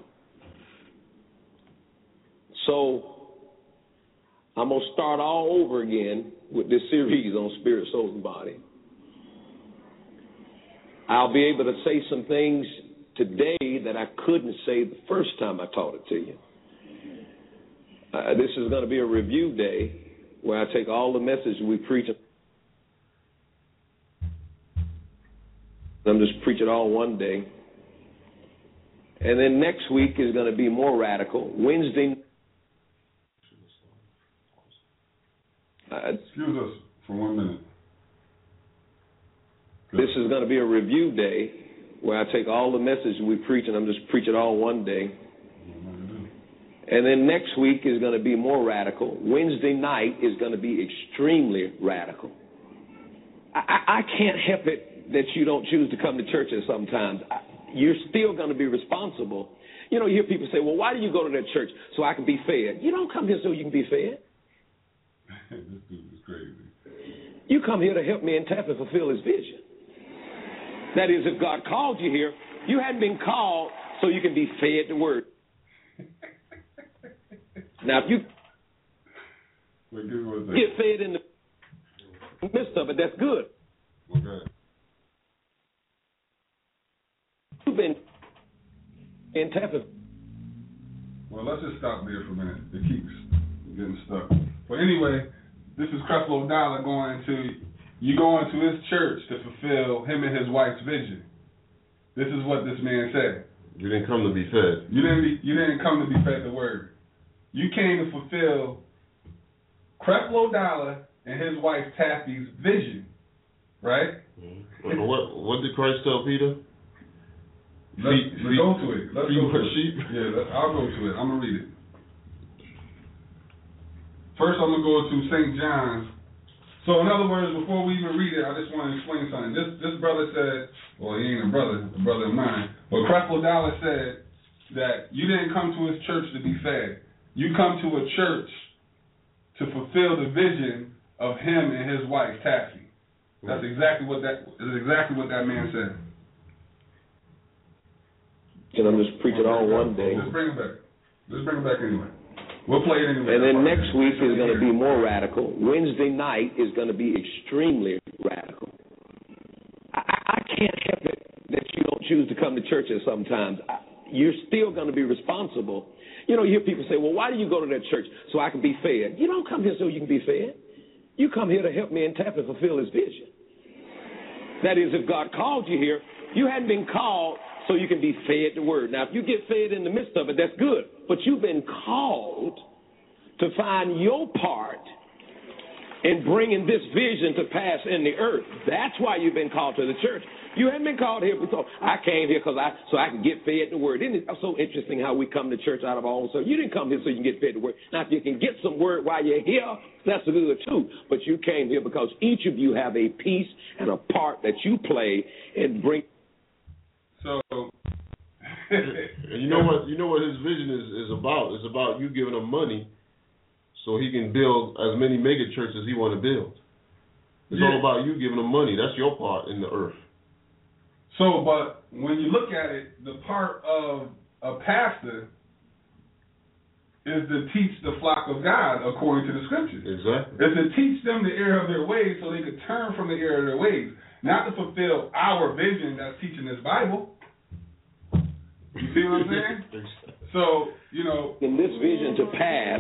So I'm going to start all over again with this series on spirit, soul, and body. I'll be able to say some things today that I couldn't say the first time I taught it to you. Uh, this is going to be a review day where I take all the messages we preach. I'm just preach it all one day. And then next week is going to be more radical. Wednesday. Uh, Excuse us for one minute. Good. This is going to be a review day where I take all the messages we preach and I'm just preach it all one day. Mm-hmm. And then next week is going to be more radical. Wednesday night is going to be extremely radical. I, I, I can't help it that you don't choose to come to church sometimes. I, you're still going to be responsible. You know, you hear people say, well, why do you go to that church? So I can be fed. You don't come here so you can be fed. This dude is crazy. You come here to help me and tap and fulfill his vision. That is, if God called you here, you hadn't been called so you can be fed the word. Now, if you get fed in the midst of it, that's good. Okay. You've been in tapping. Well, let's just stop there for a minute. It keeps getting stuck. But anyway, this is Creflo Dollar going to, you going to his church to fulfill him and his wife's vision. This is what this man said. You didn't come to be fed. You didn't be, you didn't come to be fed the word. You came to fulfill Creflo Dollar and his wife Taffy's vision. right? Mm-hmm. What what did Christ tell Peter? Let's, feed, let's feed, go to it. Let's go to sheep. it. Yeah, let's, I'll go to it. I'm gonna read it. First, I'm gonna go to Saint John. So, in other words, before we even read it, I just want to explain something. This this brother said, well, he ain't a brother, a brother of mine, but Creflo Dollar said that you didn't come to his church to be fed. You come to a church to fulfill the vision of him and his wife, Taffy. That's exactly what that is exactly what that man said. Can I just preach it all one day? Just bring it back. Just bring it back anyway. We'll play it anyway. And then next week is going to be more radical. Wednesday night is going to be extremely radical. I, I can't help it that you don't choose to come to church at sometimes. I, you're still going to be responsible. You know, you hear people say, well, why do you go to that church? So I can be fed. You don't come here so you can be fed. You come here to help me and Taffy fulfill his vision. That is, if God called you here, you hadn't been called so you can be fed the word. Now, if you get fed in the midst of it, that's good. But you've been called to find your part in bringing this vision to pass in the earth. That's why you've been called to the church. You haven't been called here because I came here because I so I can get fed the word. Isn't it so interesting how we come to church out of our own self? You didn't come here so you can get fed the word. Now, if you can get some word while you're here, that's good too. But you came here because each of you have a piece and a part that you play in bring. So, and you know what? You know what his vision is, is about. It's about you giving him money so he can build as many mega churches he want to build. It's yeah. all about you giving him money. That's your part in the earth. So, but when you look at it, the part of a pastor is to teach the flock of God according to the scriptures. Exactly. It's to teach them the error of their ways so they could turn from the error of their ways. Not to fulfill our vision that's teaching this Bible. You see what I'm saying? So, you know. In this vision to pass,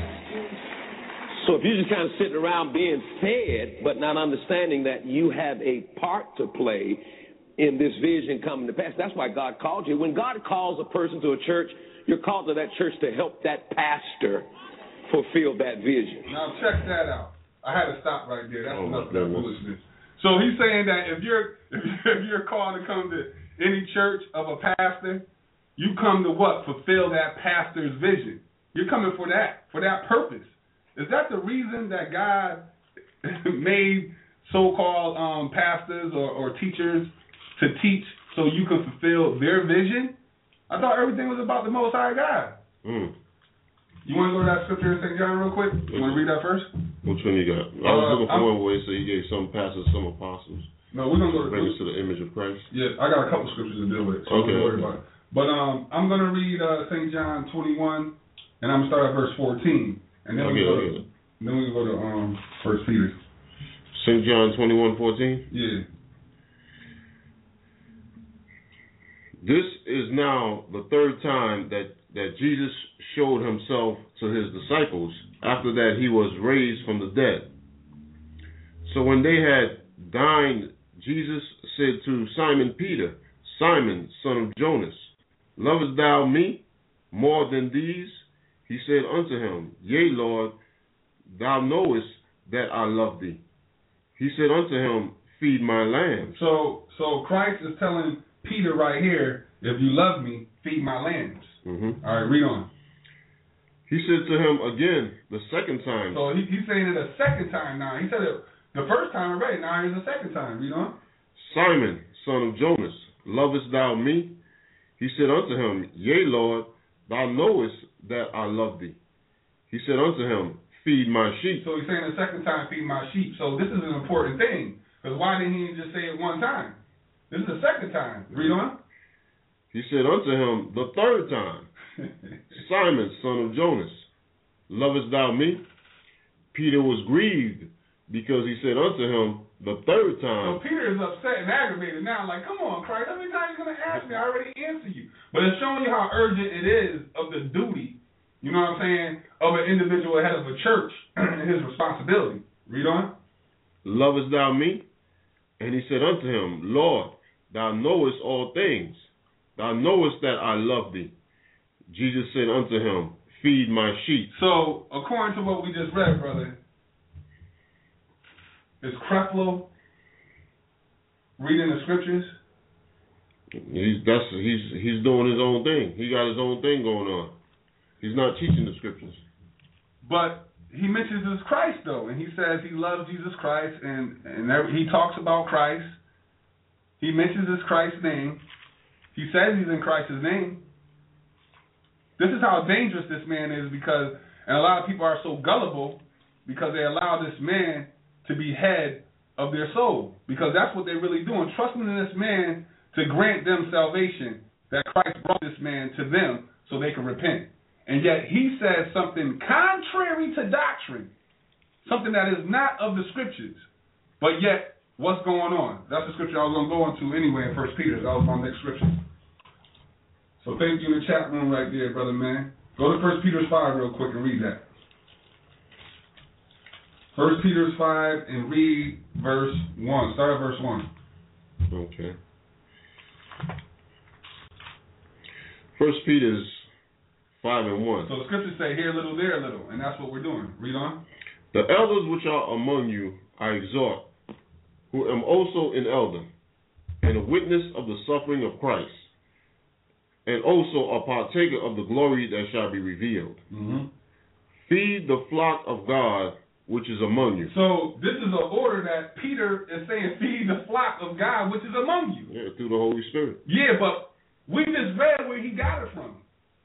so if you're just kind of sitting around being fed, but not understanding that you have a part to play in this vision coming to pass, that's why God called you. When God calls a person to a church, you're called to that church to help that pastor fulfill that vision. Now, check that out. I had to stop right there. That's oh, enough of that foolishness. So he's saying that if you're if you're called to come to any church of a pastor, you come to what? Fulfill that pastor's vision. You're coming for that, for that purpose. Is that the reason that God made so-called um, pastors or, or teachers to teach so you can fulfill their vision? I thought everything was about the Most High God. Mm. You want to go to that scripture in Saint John real quick? You want to read that first? Which one you got? I was uh, looking for I'm, one where it said he gave some pastors, some apostles. No, we're going to go to bring us to the image of Christ. Yeah, I got a couple scriptures to deal with, so okay, don't worry okay. about it. But um, I'm going to read uh, Saint John twenty-one, and I'm going to start at verse fourteen. And then, okay, we, go okay. to, then we can go to um, First Peter. Saint John twenty-one fourteen? Yeah. This is now the third time that, that Jesus showed himself to his disciples after that he was raised from the dead. So when they had dined, Jesus said to Simon Peter, Simon, son of Jonas, lovest thou me more than these? He said unto him, Yea, Lord, thou knowest that I love thee. He said unto him, Feed my lambs. So, so Christ is telling Peter right here, if you love me, feed my lambs. Mm-hmm. All right, read on. He said to him again the second time. So he, he's saying it a second time now. He said it the first time already. Now here's the second time. Read on. Simon, son of Jonas, lovest thou me? He said unto him, Yea, Lord, thou knowest that I love thee. He said unto him, Feed my sheep. So he's saying the second time, feed my sheep. So this is an important thing. Because why didn't he just say it one time? This is the second time. Read on. He said unto him the third time, Simon, son of Jonas, lovest thou me? Peter was grieved because he said unto him the third time. So Peter is upset and aggravated now, like, come on, Christ, how many times are you going to ask me? I already answered you. But it's showing you how urgent it is of the duty, you know what I'm saying, of an individual head of a church and his responsibility. Read on. Lovest thou me? And he said unto him, Lord, thou knowest all things. Thou knowest that I love thee. Jesus said unto him, Feed my sheep. So, according to what we just read, brother, is Creflo reading the scriptures? He's that's he's he's doing his own thing. He got his own thing going on. He's not teaching the scriptures. But he mentions Jesus Christ though, and he says he loves Jesus Christ, and and there, he talks about Christ. He mentions his Christ's name. He says he's in Christ's name. This is how dangerous this man is, because, and a lot of people are so gullible because they allow this man to be head of their soul, because that's what they're really doing, trusting in this man to grant them salvation, that Christ brought this man to them so they can repent. And yet he says something contrary to doctrine, something that is not of the scriptures. But yet, what's going on? That's the scripture I was going to go into anyway in First Peter. That was my next scripture. So thank you in the chat room right there, brother man. Go to First Peter five real quick and read that. First Peter five and read verse one. Start at verse one. Okay. First Peter's five and one. So the scriptures say here a little, there a little, and that's what we're doing. Read on. The elders which are among you I exhort, who am also an elder, and a witness of the suffering of Christ, and also a partaker of the glory that shall be revealed. Mm-hmm. Feed the flock of God which is among you. So this is an order that Peter is saying, feed the flock of God which is among you. Yeah, through the Holy Spirit. Yeah, but we just read where he got it from.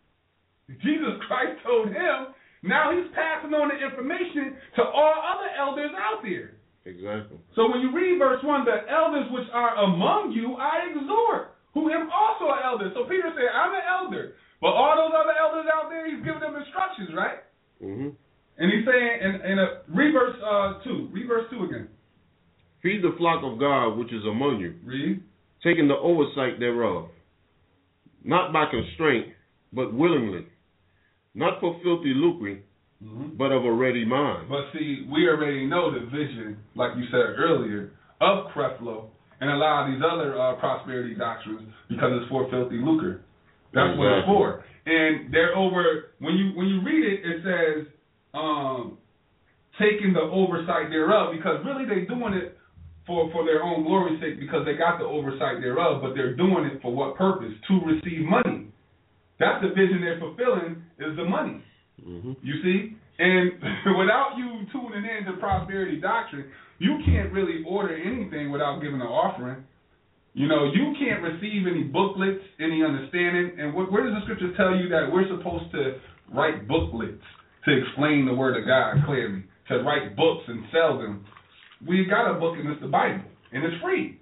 Jesus Christ told him, now he's passing on the information to all other elders out there. Exactly. So when you read verse one, the elders which are among you, I exhort, who am also an elder. So Peter said, I'm an elder. But all those other elders out there, he's giving them instructions, right? Mm-hmm. And he's saying, in, in a, read verse uh, two. Read verse two again. Feed the flock of God which is among you. Read. Taking the oversight thereof, not by constraint, but willingly, not for filthy lucre, mm-hmm. but of a ready mind. But see, we already know the vision, like you said earlier, of Creflo and a lot of these other uh, prosperity doctrines, because it's for filthy lucre. That's exactly what it's for. And they're over, when you when you read it, it says, um, taking the oversight thereof, because really they're doing it for, for their own glory's sake, because they got the oversight thereof, but they're doing it for what purpose? To receive money. That's the vision they're fulfilling, is the money. Mm-hmm. You see? And without you tuning in to prosperity doctrine, you can't really order anything without giving an offering. You know, you can't receive any booklets, any understanding. And wh- where does the scripture tell you that we're supposed to write booklets to explain the word of God clearly, to write books and sell them? We got a book, and it's the Bible, and it's free.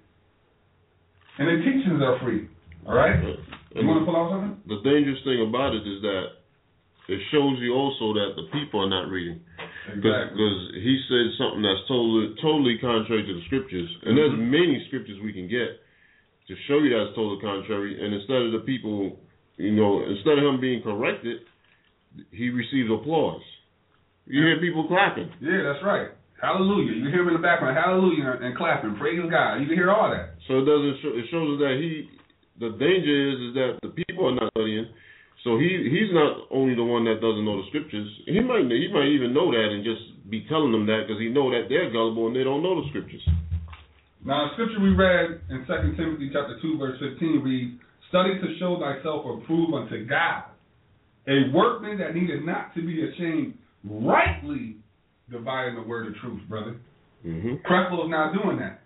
And the teachings are free. All right? You want to pull out something? The dangerous thing about it is that it shows you also that the people are not reading. Exactly. Because he said something that's totally totally contrary to the scriptures. And there's many scriptures we can get to show you that's totally contrary. And instead of the people, you know, instead of him being corrected, he receives applause. You hear people clapping. Yeah, that's right. Hallelujah. You hear him in the background, hallelujah, and clapping. Praise God. You can hear all that. So it doesn't show, it shows that he, the danger is, is that the people are not studying. So he he's not only the one that doesn't know the scriptures. He might he might even know that and just be telling them that because he know that they're gullible and they don't know the scriptures. Now, the scripture we read in Second Timothy chapter two, verse fifteen reads, "Study to show thyself approved unto God, a workman that needeth not to be ashamed, rightly dividing the word of truth," brother. Mm-hmm. Creflo is not doing that.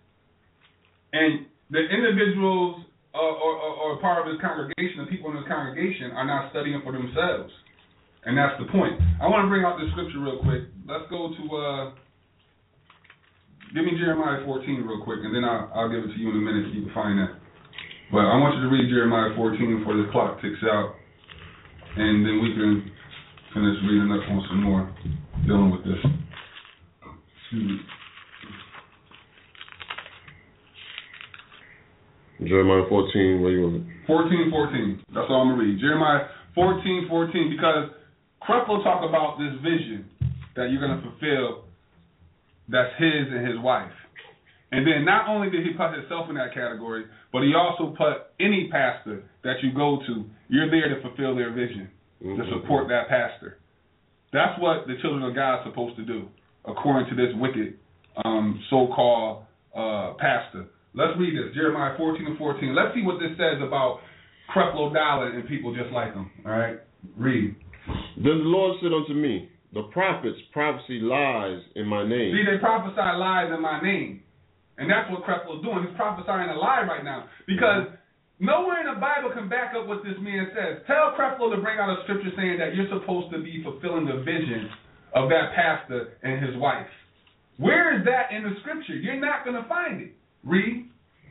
And the individuals Or, or, or part of his congregation, the people in his congregation are not studying for themselves. And that's the point. I want to bring out this scripture real quick. Let's go to, uh, give me Jeremiah fourteen real quick, and then I'll, I'll give it to you in a minute so you can find that. But I want you to read Jeremiah fourteen before the clock ticks out, and then we can finish reading up on some more dealing with this. Excuse me. Jeremiah fourteen, where you want it? fourteen fourteen. That's all I'm going to read. Jeremiah fourteen fourteen, because Creflo talk about this vision that you're going to fulfill that's his and his wife. And then not only did he put himself in that category, but he also put any pastor that you go to, you're there to fulfill their vision, mm-hmm. to support that pastor. That's what the children of God are supposed to do, according to this wicked um, so-called uh, pastor. Let's read this, Jeremiah fourteen and fourteen. Let's see what this says about Creflo Dollar and people just like him. All right? Read. Then the Lord said unto me, the prophets prophesy lies in my name. See, they prophesy lies in my name. And that's what Creflo's doing. He's prophesying a lie right now. Because nowhere in the Bible can back up what this man says. Tell Creflo to bring out a scripture saying that you're supposed to be fulfilling the vision of that pastor and his wife. Where is that in the scripture? You're not going to find it. Read.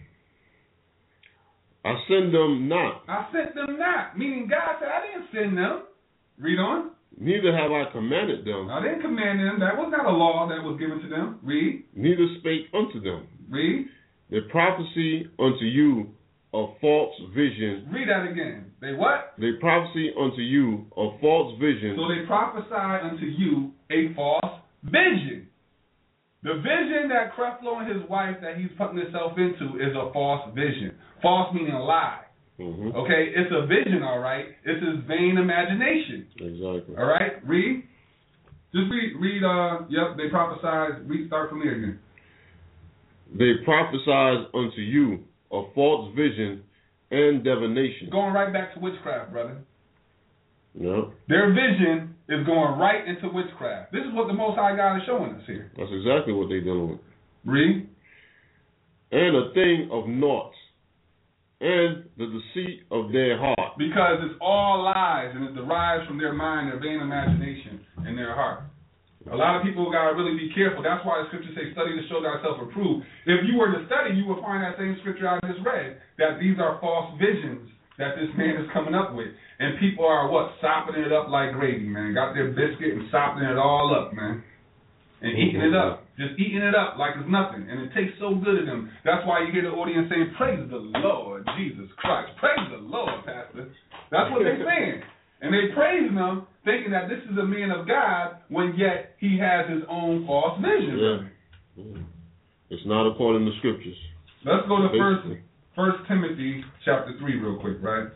I send them not. I sent them not. Meaning God said, I didn't send them. Read on. Neither have I commanded them. I didn't command them. That was not a law that was given to them. Read. Neither spake unto them. Read. They prophesy unto you a false vision. Read that again. They what? They prophesy unto you a false vision. So they prophesy unto you a false vision. The vision that Creflo and his wife that he's putting himself into is a false vision. False meaning a lie. Mm-hmm. Okay, it's a vision, all right. It's his vain imagination. Exactly. All right, read. Just read, read, uh, yep, they prophesied. Read, start from there again. They prophesied unto you a false vision and divination. Going right back to witchcraft, brother. Yeah. Their vision is going right into witchcraft. This is what the Most High God is showing us here. That's exactly what they're dealing with. Read. And a thing of naught, and the deceit of their heart. Because it's all lies, and it derives from their mind, their vain imagination, and their heart. A lot of people got to really be careful. That's why the scripture says, study to show thyself approved. If you were to study, you would find that same scripture I just read, that these are false visions that this man is coming up with. And people are, what, sopping it up like gravy, man. Got their biscuit and sopping it all up, man. And eating it up. Just eating it up like it's nothing. And it tastes so good to them. That's why you hear the audience saying, praise the Lord, Jesus Christ. Praise the Lord, Pastor. That's what they're saying. And they praising him, thinking that this is a man of God, when yet he has his own false vision. Yeah. Yeah. It's not according to scriptures. Let's go to first, first Timothy chapter three real quick, right?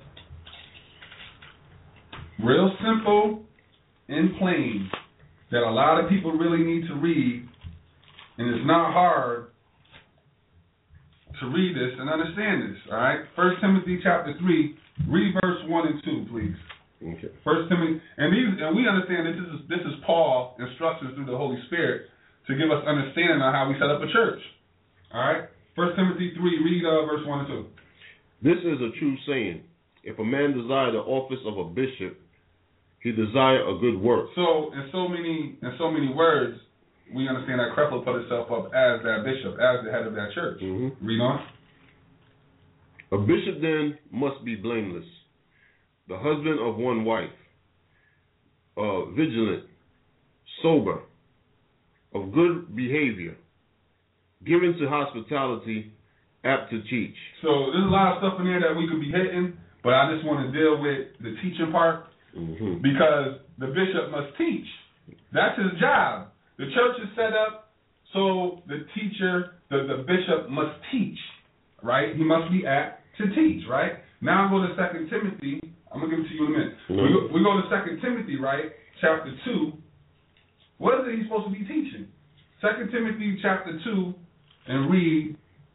Real simple and plain that a lot of people really need to read, and it's not hard to read this and understand this, all right? First Timothy chapter three, read verse one and two, please. Okay. First Timothy, and these, and we understand that this is this is Paul instructions through the Holy Spirit to give us understanding on how we set up a church. All right. First Timothy three, read uh, verse one and two. This is a true saying: if a man desire the office of a bishop, he desire a good work. So in so many in so many words, we understand that Creflo put himself up as that bishop, as the head of that church. Mm-hmm. Read on. A bishop then must be blameless, the husband of one wife, uh, vigilant, sober, of good behavior, given to hospitality, apt to teach. So there's a lot of stuff in there that we could be hitting, but I just want to deal with the teaching part, mm-hmm. because the bishop must teach. That's his job. The church is set up so the teacher, the, the bishop must teach, right? He must be apt to teach, right? Now I'm going to Second Timothy. I'm going to give it to you in a minute. Mm-hmm. We, go, we go to Second Timothy, right, chapter two. What is it he's supposed to be teaching? Second Timothy chapter two, and read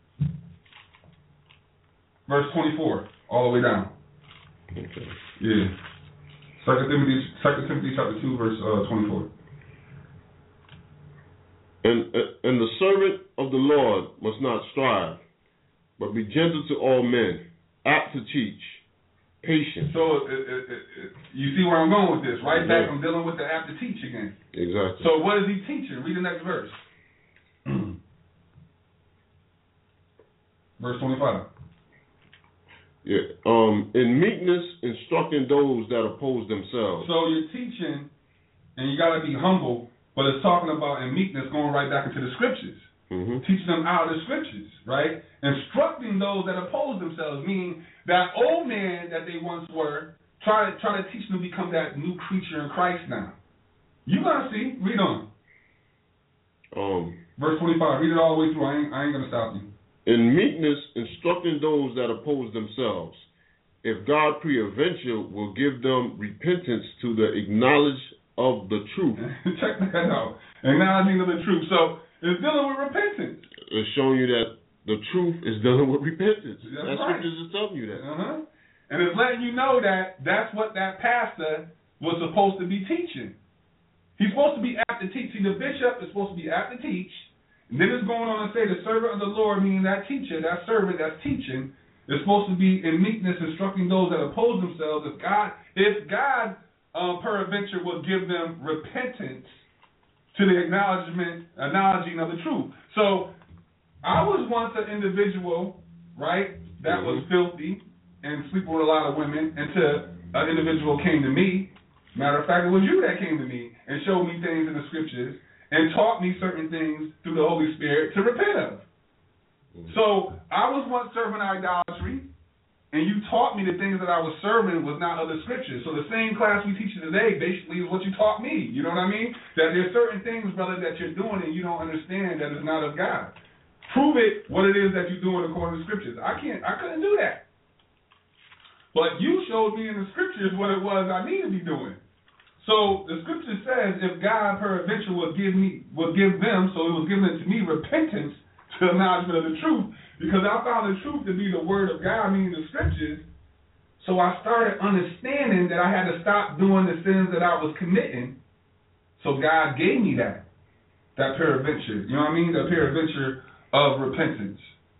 verse twenty-four all the way down. Okay. Yeah. Second Timothy, Second Timothy chapter two, verse uh, twenty-four. And and the servant of the Lord must not strive, but be gentle to all men, apt to teach, patient. So it, it, it, it, you see where I'm going with this, right? Back, I'm dealing with the apt to teach again. Exactly. So what is he teaching? Read the next verse. Verse twenty-five. Yeah. Um. In meekness, instructing those that oppose themselves. So you're teaching, and you got to be humble, but it's talking about in meekness, going right back into the scriptures. Mm-hmm. Teaching them out of the scriptures, right? Instructing those that oppose themselves, meaning that old man that they once were, try to try to teach them to become that new creature in Christ now. You gotta see. Read on. Um. Verse twenty-five. Read it all the way through. I ain't, I ain't gonna stop you. In meekness, instructing those that oppose themselves, if God peradventure will give them repentance to the acknowledge of the truth. Check that out. Acknowledging of the truth. So it's dealing with repentance. It's showing you that the truth is dealing with repentance. That's That right. scripture is telling you that. Uh-huh. And it's letting you know that that's what that pastor was supposed to be teaching. He's supposed to be apt to teach. See, the bishop is supposed to be apt to teach. And then it's going on to say the servant of the Lord, meaning that teacher, that servant that's teaching, is supposed to be in meekness, instructing those that oppose themselves. If God, if God, um, peradventure, will give them repentance to the acknowledgement, acknowledging of the truth. So, I was once an individual, right, that mm-hmm. was filthy and sleeping with a lot of women until an individual came to me. Matter of fact, it was you that came to me and showed me things in the scriptures and taught me certain things through the Holy Spirit to repent of. Mm-hmm. So I was once serving idolatry, and you taught me the things that I was serving was not of the scriptures. So the same class we teach today basically is what you taught me. You know what I mean? That there's certain things, brother, that you're doing and you don't understand that is not of God. Prove it what it is that you're doing according to the scriptures. I can't. I couldn't do that. But you showed me in the scriptures what it was I need to be doing. So the scripture says, if God peradventure will give me, will give them, so it was given to me repentance to acknowledgement of the truth, because I found the truth to be the word of God, meaning the scriptures. So I started understanding that I had to stop doing the sins that I was committing. So God gave me that, that peradventure. You know what I mean? The peradventure of repentance.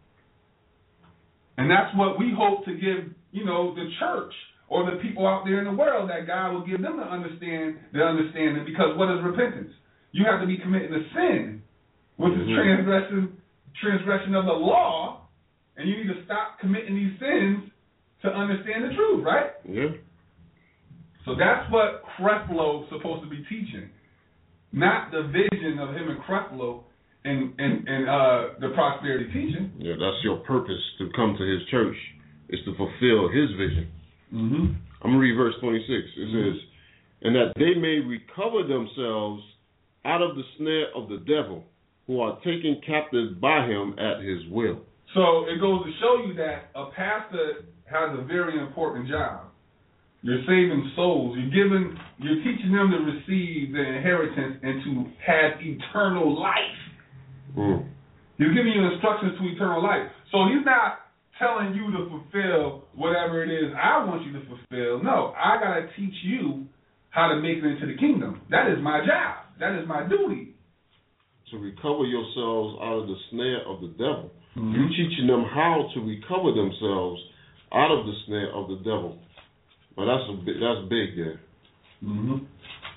And that's what we hope to give, you know, the church or the people out there in the world, that God will give them to understand the understanding. Because what is repentance? You have to be committing a sin, which mm-hmm. is transgression, transgression of the law, and you need to stop committing these sins to understand the truth, right? Yeah. So that's what Creflo is supposed to be teaching, not the vision of him and Creflo and and and uh, the prosperity teaching. Yeah, that's your purpose to come to his church, is to fulfill his vision. Mm-hmm. I'm going to read verse twenty-six. It mm-hmm. says, and that they may recover themselves out of the snare of the devil, who are taken captive by him at his will. So it goes to show you that a pastor has a very important job. You're saving souls. You're giving, you're teaching them to receive the inheritance and to have eternal life. Mm. He's giving you instructions to eternal life. So he's not telling you to fulfill whatever it is I want you to fulfill. No, I got to teach you how to make it into the kingdom. That is my job. That is my duty. To recover yourselves out of the snare of the devil. Mm-hmm. You're teaching them how to recover themselves out of the snare of the devil. Well, that's a big, that's big there. Mm-hmm.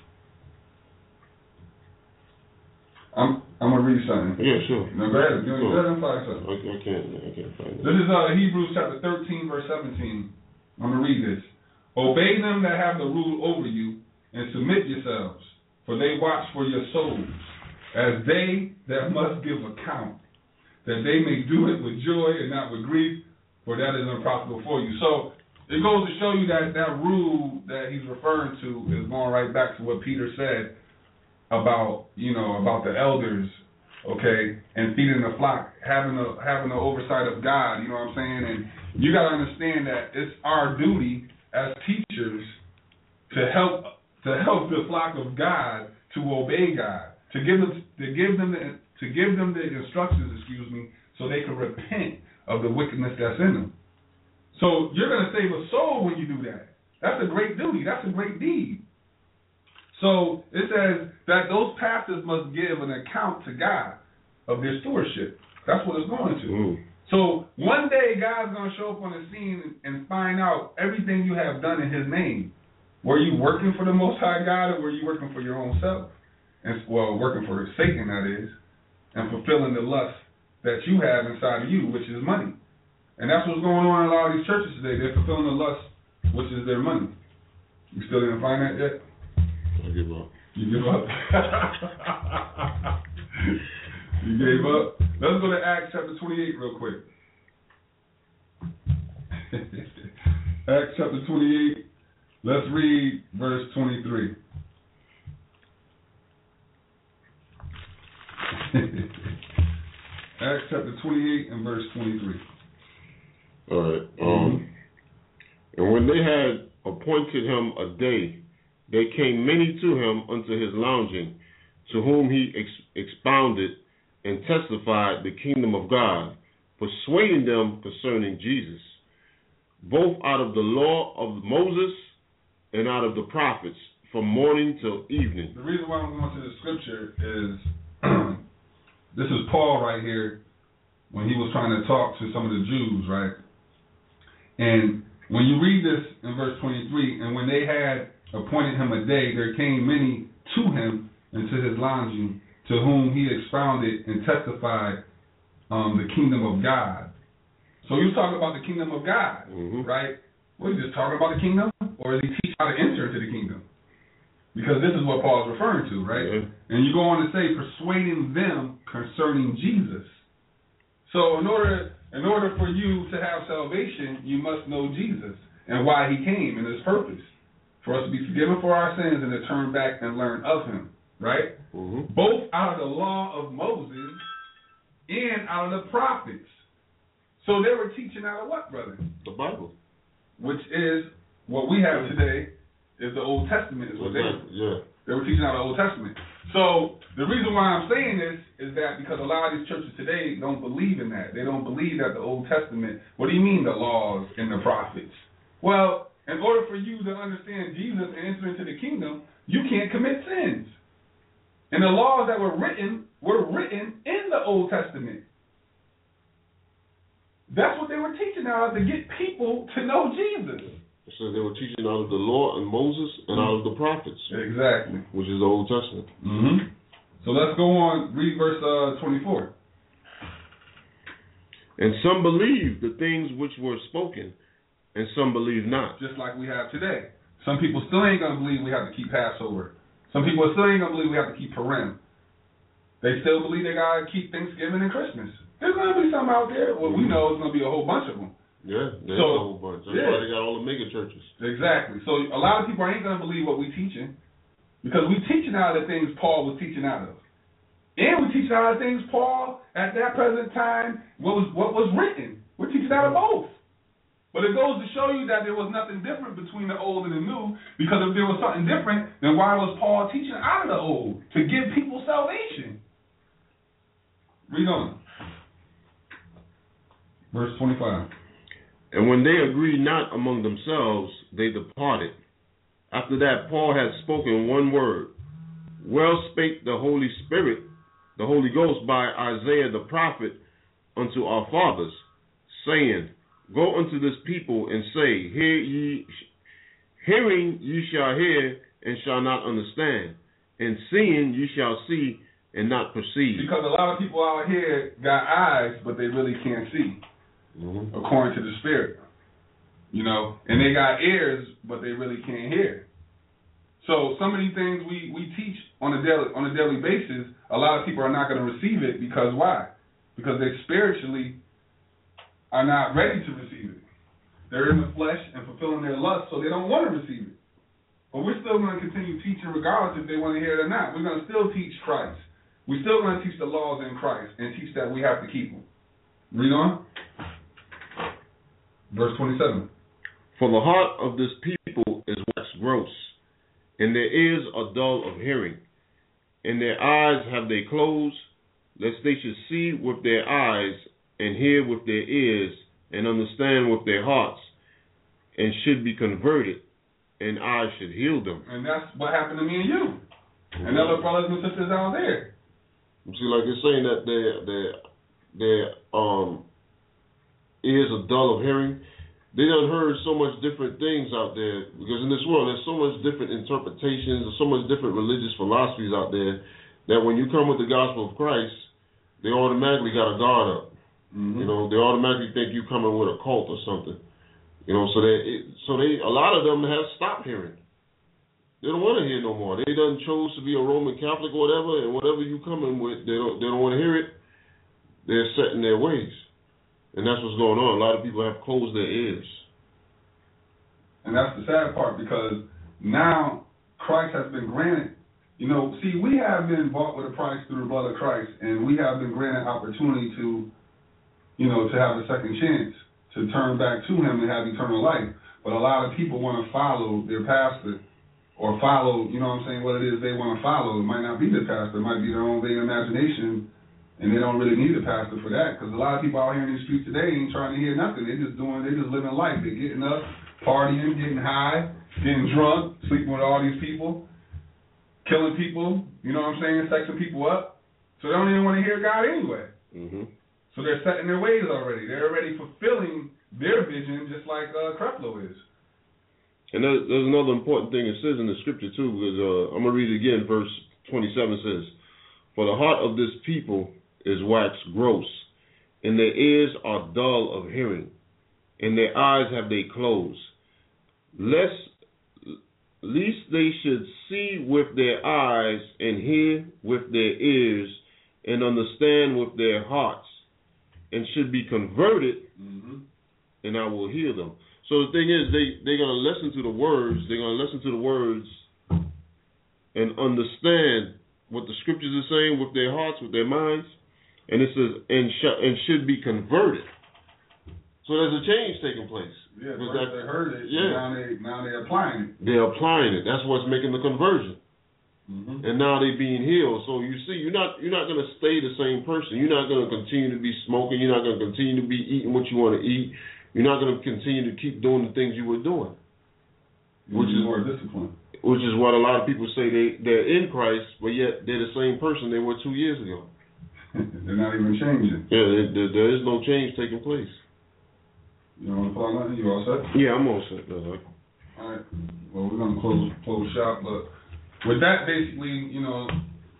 I'm I'm gonna read something. Yeah, sure. No, go ahead. Go ahead and find something. I, I can't. I can't find it. This is uh, Hebrews chapter thirteen, verse seventeen. I'm gonna read this. Obey them that have the rule over you, and submit yourselves, for they watch for your souls, as they that must give account, that they may do it with joy and not with grief, for that is unprofitable for you. So it goes to show you that that rule that he's referring to is going right back to what Peter said about, you know, about the elders, okay, and feeding the flock, having a having the oversight of God, you know what I'm saying? And you got to understand that it's our duty as teachers to help to help the flock of God to obey God, to give them to give them the, to give them the instructions, excuse me, so they can repent of the wickedness that's in them. So you're going to save a soul when you do that. That's a great duty. That's a great deed. So it says that those pastors must give an account to God of their stewardship. That's what it's going to. Mm. So one day God's going to show up on the scene and find out everything you have done in his name. Were you working for the Most High God, or were you working for your own self? And, well, working for Satan, that is, and fulfilling the lust that you have inside of you, which is money. And that's what's going on in a lot of these churches today. They're fulfilling the lust, which is their money. You still didn't find that yet? I give up. You give up? You gave up? Let's go to Acts chapter twenty-eight real quick. Acts chapter twenty-eight. Let's read verse twenty-three. Acts chapter twenty-eight and verse twenty-three. All right. Um, and when they had appointed him a day, there came many to him unto his lounging, to whom he ex- expounded and testified the kingdom of God, persuading them concerning Jesus, both out of the law of Moses and out of the prophets, from morning till evening. The reason why I'm going to the scripture is this is Paul right here when he was trying to talk to some of the Jews, right? And when you read this in verse twenty-three, and when they had appointed him a day, there came many to him and to his lodging, to whom he expounded and testified um, the kingdom of God. So he was talking about the kingdom of God, mm-hmm. right? Was he just talking about the kingdom, or is he teaching how to enter into the kingdom? Because this is what Paul's referring to, right? Yeah. And you go on to say, persuading them concerning Jesus. So in order in order for you to have salvation, you must know Jesus and why he came and his purpose. For us to be forgiven for our sins and to turn back and learn of him, right? Mm-hmm. Both out of the law of Moses and out of the prophets. So they were teaching out of what, brother? The Bible. Which is what we have today is the Old Testament is what they were. Yeah. They were teaching out of the Old Testament. So the reason why I'm saying this is that because a lot of these churches today don't believe in that. They don't believe that the Old Testament, what do you mean the laws and the prophets? Well, in order for you to understand Jesus and enter into the kingdom, you can't commit sins. And the laws that were written were written in the Old Testament. That's what they were teaching out to get people to know Jesus. So they were teaching out of the law and Moses and out of the prophets. Exactly. Which is the Old Testament. Mm-hmm. So let's go on, read verse uh, twenty-four. And some believed the things which were spoken, and some believed not. Just like we have today. Some people still ain't going to believe we have to keep Passover. Some people still ain't going to believe we have to keep Purim. They still believe they got to keep Thanksgiving and Christmas. There's going to be some out there. Well, we know it's going to be a whole bunch of them. Yeah, there's so, a whole bunch. That's yeah. why they got all the mega churches. Exactly. So a lot of people ain't going to believe what we teaching because we teaching out of the things Paul was teaching out of. And we teaching out of things Paul, at that present time, what was what was written. We're teaching out of both. But it goes to show you that there was nothing different between the old and the new, because if there was something different, then why was Paul teaching out of the old? To give people salvation. Read on. Verse twenty-five. And when they agreed not among themselves, they departed. After that, Paul had spoken one word. Well spake the Holy Spirit, the Holy Ghost, by Isaiah the prophet unto our fathers, saying, Go unto this people and say, Hear ye, hearing ye shall hear and shall not understand, and seeing ye shall see and not perceive. Because a lot of people out here got eyes, but they really can't see. Mm-hmm. According to the Spirit, you know, and they got ears, but they really can't hear. So some of these things we, we teach on a daily on a daily basis, a lot of people are not going to receive it because why? Because they spiritually are not ready to receive it. They're in the flesh and fulfilling their lust, so they don't want to receive it. But we're still going to continue teaching regardless if they want to hear it or not. We're going to still teach Christ. We're still going to teach the laws in Christ and teach that we have to keep them. Read on. Verse twenty-seven. For the heart of this people is waxed gross, and their ears are dull of hearing, and their eyes have they closed, lest they should see with their eyes, and hear with their ears, and understand with their hearts, and should be converted, and I should heal them. And that's what happened to me and you, mm-hmm. and other brothers and sisters out there. You see, like it's saying that their their their um. ears are dull of hearing. They done heard so much different things out there, because in this world there's so much different interpretations, there's so much different religious philosophies out there, that when you come with the gospel of Christ, they automatically got a guard up. Mm-hmm. You know, they automatically think you coming with a cult or something. You know, so they so they a lot of them have stopped hearing. They don't want to hear no more. They done chose to be a Roman Catholic or whatever, and whatever you coming with, they don't they don't want to hear it. They're set in their ways. And that's what's going on. A lot of people have closed their ears. And that's the sad part, because now Christ has been granted. You know, see, we have been bought with a price through the blood of Christ, and we have been granted opportunity to, you know, to have a second chance, to turn back to him and have eternal life. But a lot of people want to follow their pastor or follow, you know what I'm saying, what it is they want to follow. It might not be the pastor. It might be their own vain imagination And they don't really need a pastor for that, because a lot of people out here in the streets today ain't trying to hear nothing. They just doing, they just living life. They're getting up, partying, getting high, getting drunk, sleeping with all these people, killing people, you know what I'm saying, sexing people up. So they don't even want to hear God anyway. Mm-hmm. So they're set in their ways already. They're already fulfilling their vision, just like uh, Creflo is. And there's, there's another important thing it says in the scripture too, because uh, I'm gonna read it again. Verse twenty-seven says, "For the heart of this people is waxed gross, and their ears are dull of hearing, and their eyes have they closed, lest lest they should see with their eyes, and hear with their ears, and understand with their hearts, and should be converted, mm-hmm. and I will heal them." So the thing is, they, they're going to listen to the words, they're going to listen to the words and understand what the scriptures are saying with their hearts, with their minds, and it says, and, sh- and should be converted. So there's a change taking place. Yeah, first that, they heard it, yeah. now, they, now they're applying it. They're applying it. That's what's making the conversion. Mm-hmm. And now they're being healed. So you see, you're not you're not going to stay the same person. You're not going to continue to be smoking. You're not going to continue to be eating what you want to eat. You're not going to continue to keep doing the things you were doing. Which is more discipline. Which is what a lot of people say they, they're in Christ, but yet they're the same person they were two years ago. They're not even changing. Yeah, there, there, there is no change taking place. You want to follow nothing? You all set? Yeah, I'm all set. Brother. All right. Well, we're going to close, close shop, but with that, basically, you know,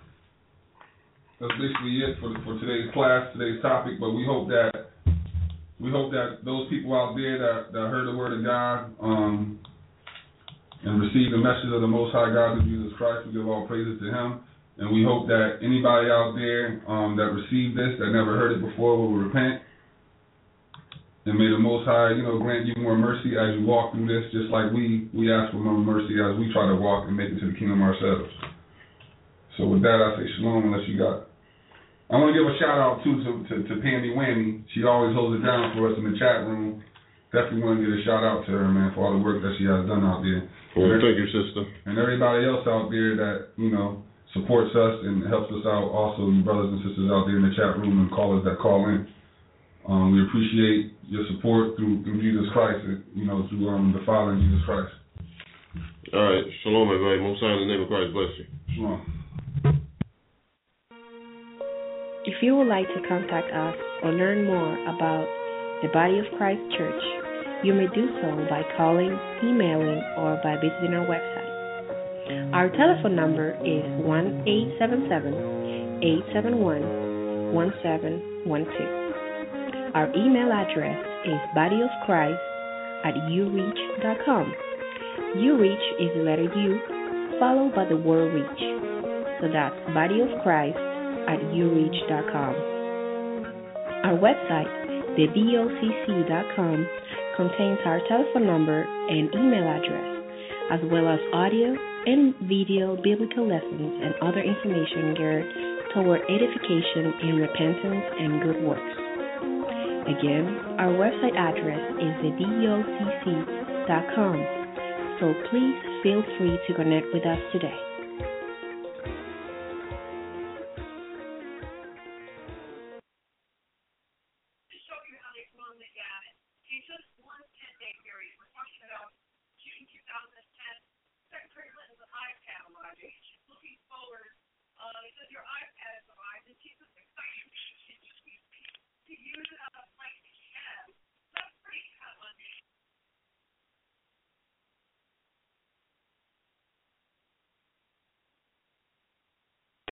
that's basically it for, for today's class, today's topic, but we hope that We hope that those people out there that, that heard the word of God um, and received the message of the Most High God of Jesus Christ, we give all praises to Him. And we hope that anybody out there um, that received this, that never heard it before, will repent. And may the Most High, you know, grant you more mercy as you walk through this, just like we, we ask for more mercy as we try to walk and make it to the kingdom ourselves. So with that, I say shalom, unless you got... I want to give a shout out too to, to, to Pandy Whammy. She always holds it down for us in the chat room. Definitely want to give a shout out to her, man, for all the work that she has done out there. Well, thank you, sister. And everybody else out there that, you know, supports us and helps us out. Also, you brothers and sisters out there in the chat room and callers that call in. Um, we appreciate your support through through Jesus Christ, you know, through um, the Father and Jesus Christ. All right, shalom, everybody. Most High in the name of Christ, bless you. Shalom. If you would like to contact us or learn more about the Body of Christ Church, you may do so by calling, emailing, or by visiting our website. Our telephone number is one eight seven seven, eight seven one, one seven one two. Our email address is bodyofchrist at ureach dot com. Ureach is the letter U followed by the word reach. So that's bodyofchrist at ureach dot com. Our website, the b o c c dot com, contains our telephone number and email address, as well as audio and video biblical lessons and other information geared toward edification in repentance and good works. Again, our website address is the b o c c dot com, so please feel free to connect with us today. Uh, it says your iPad is alive, and Jesus excited to use it on a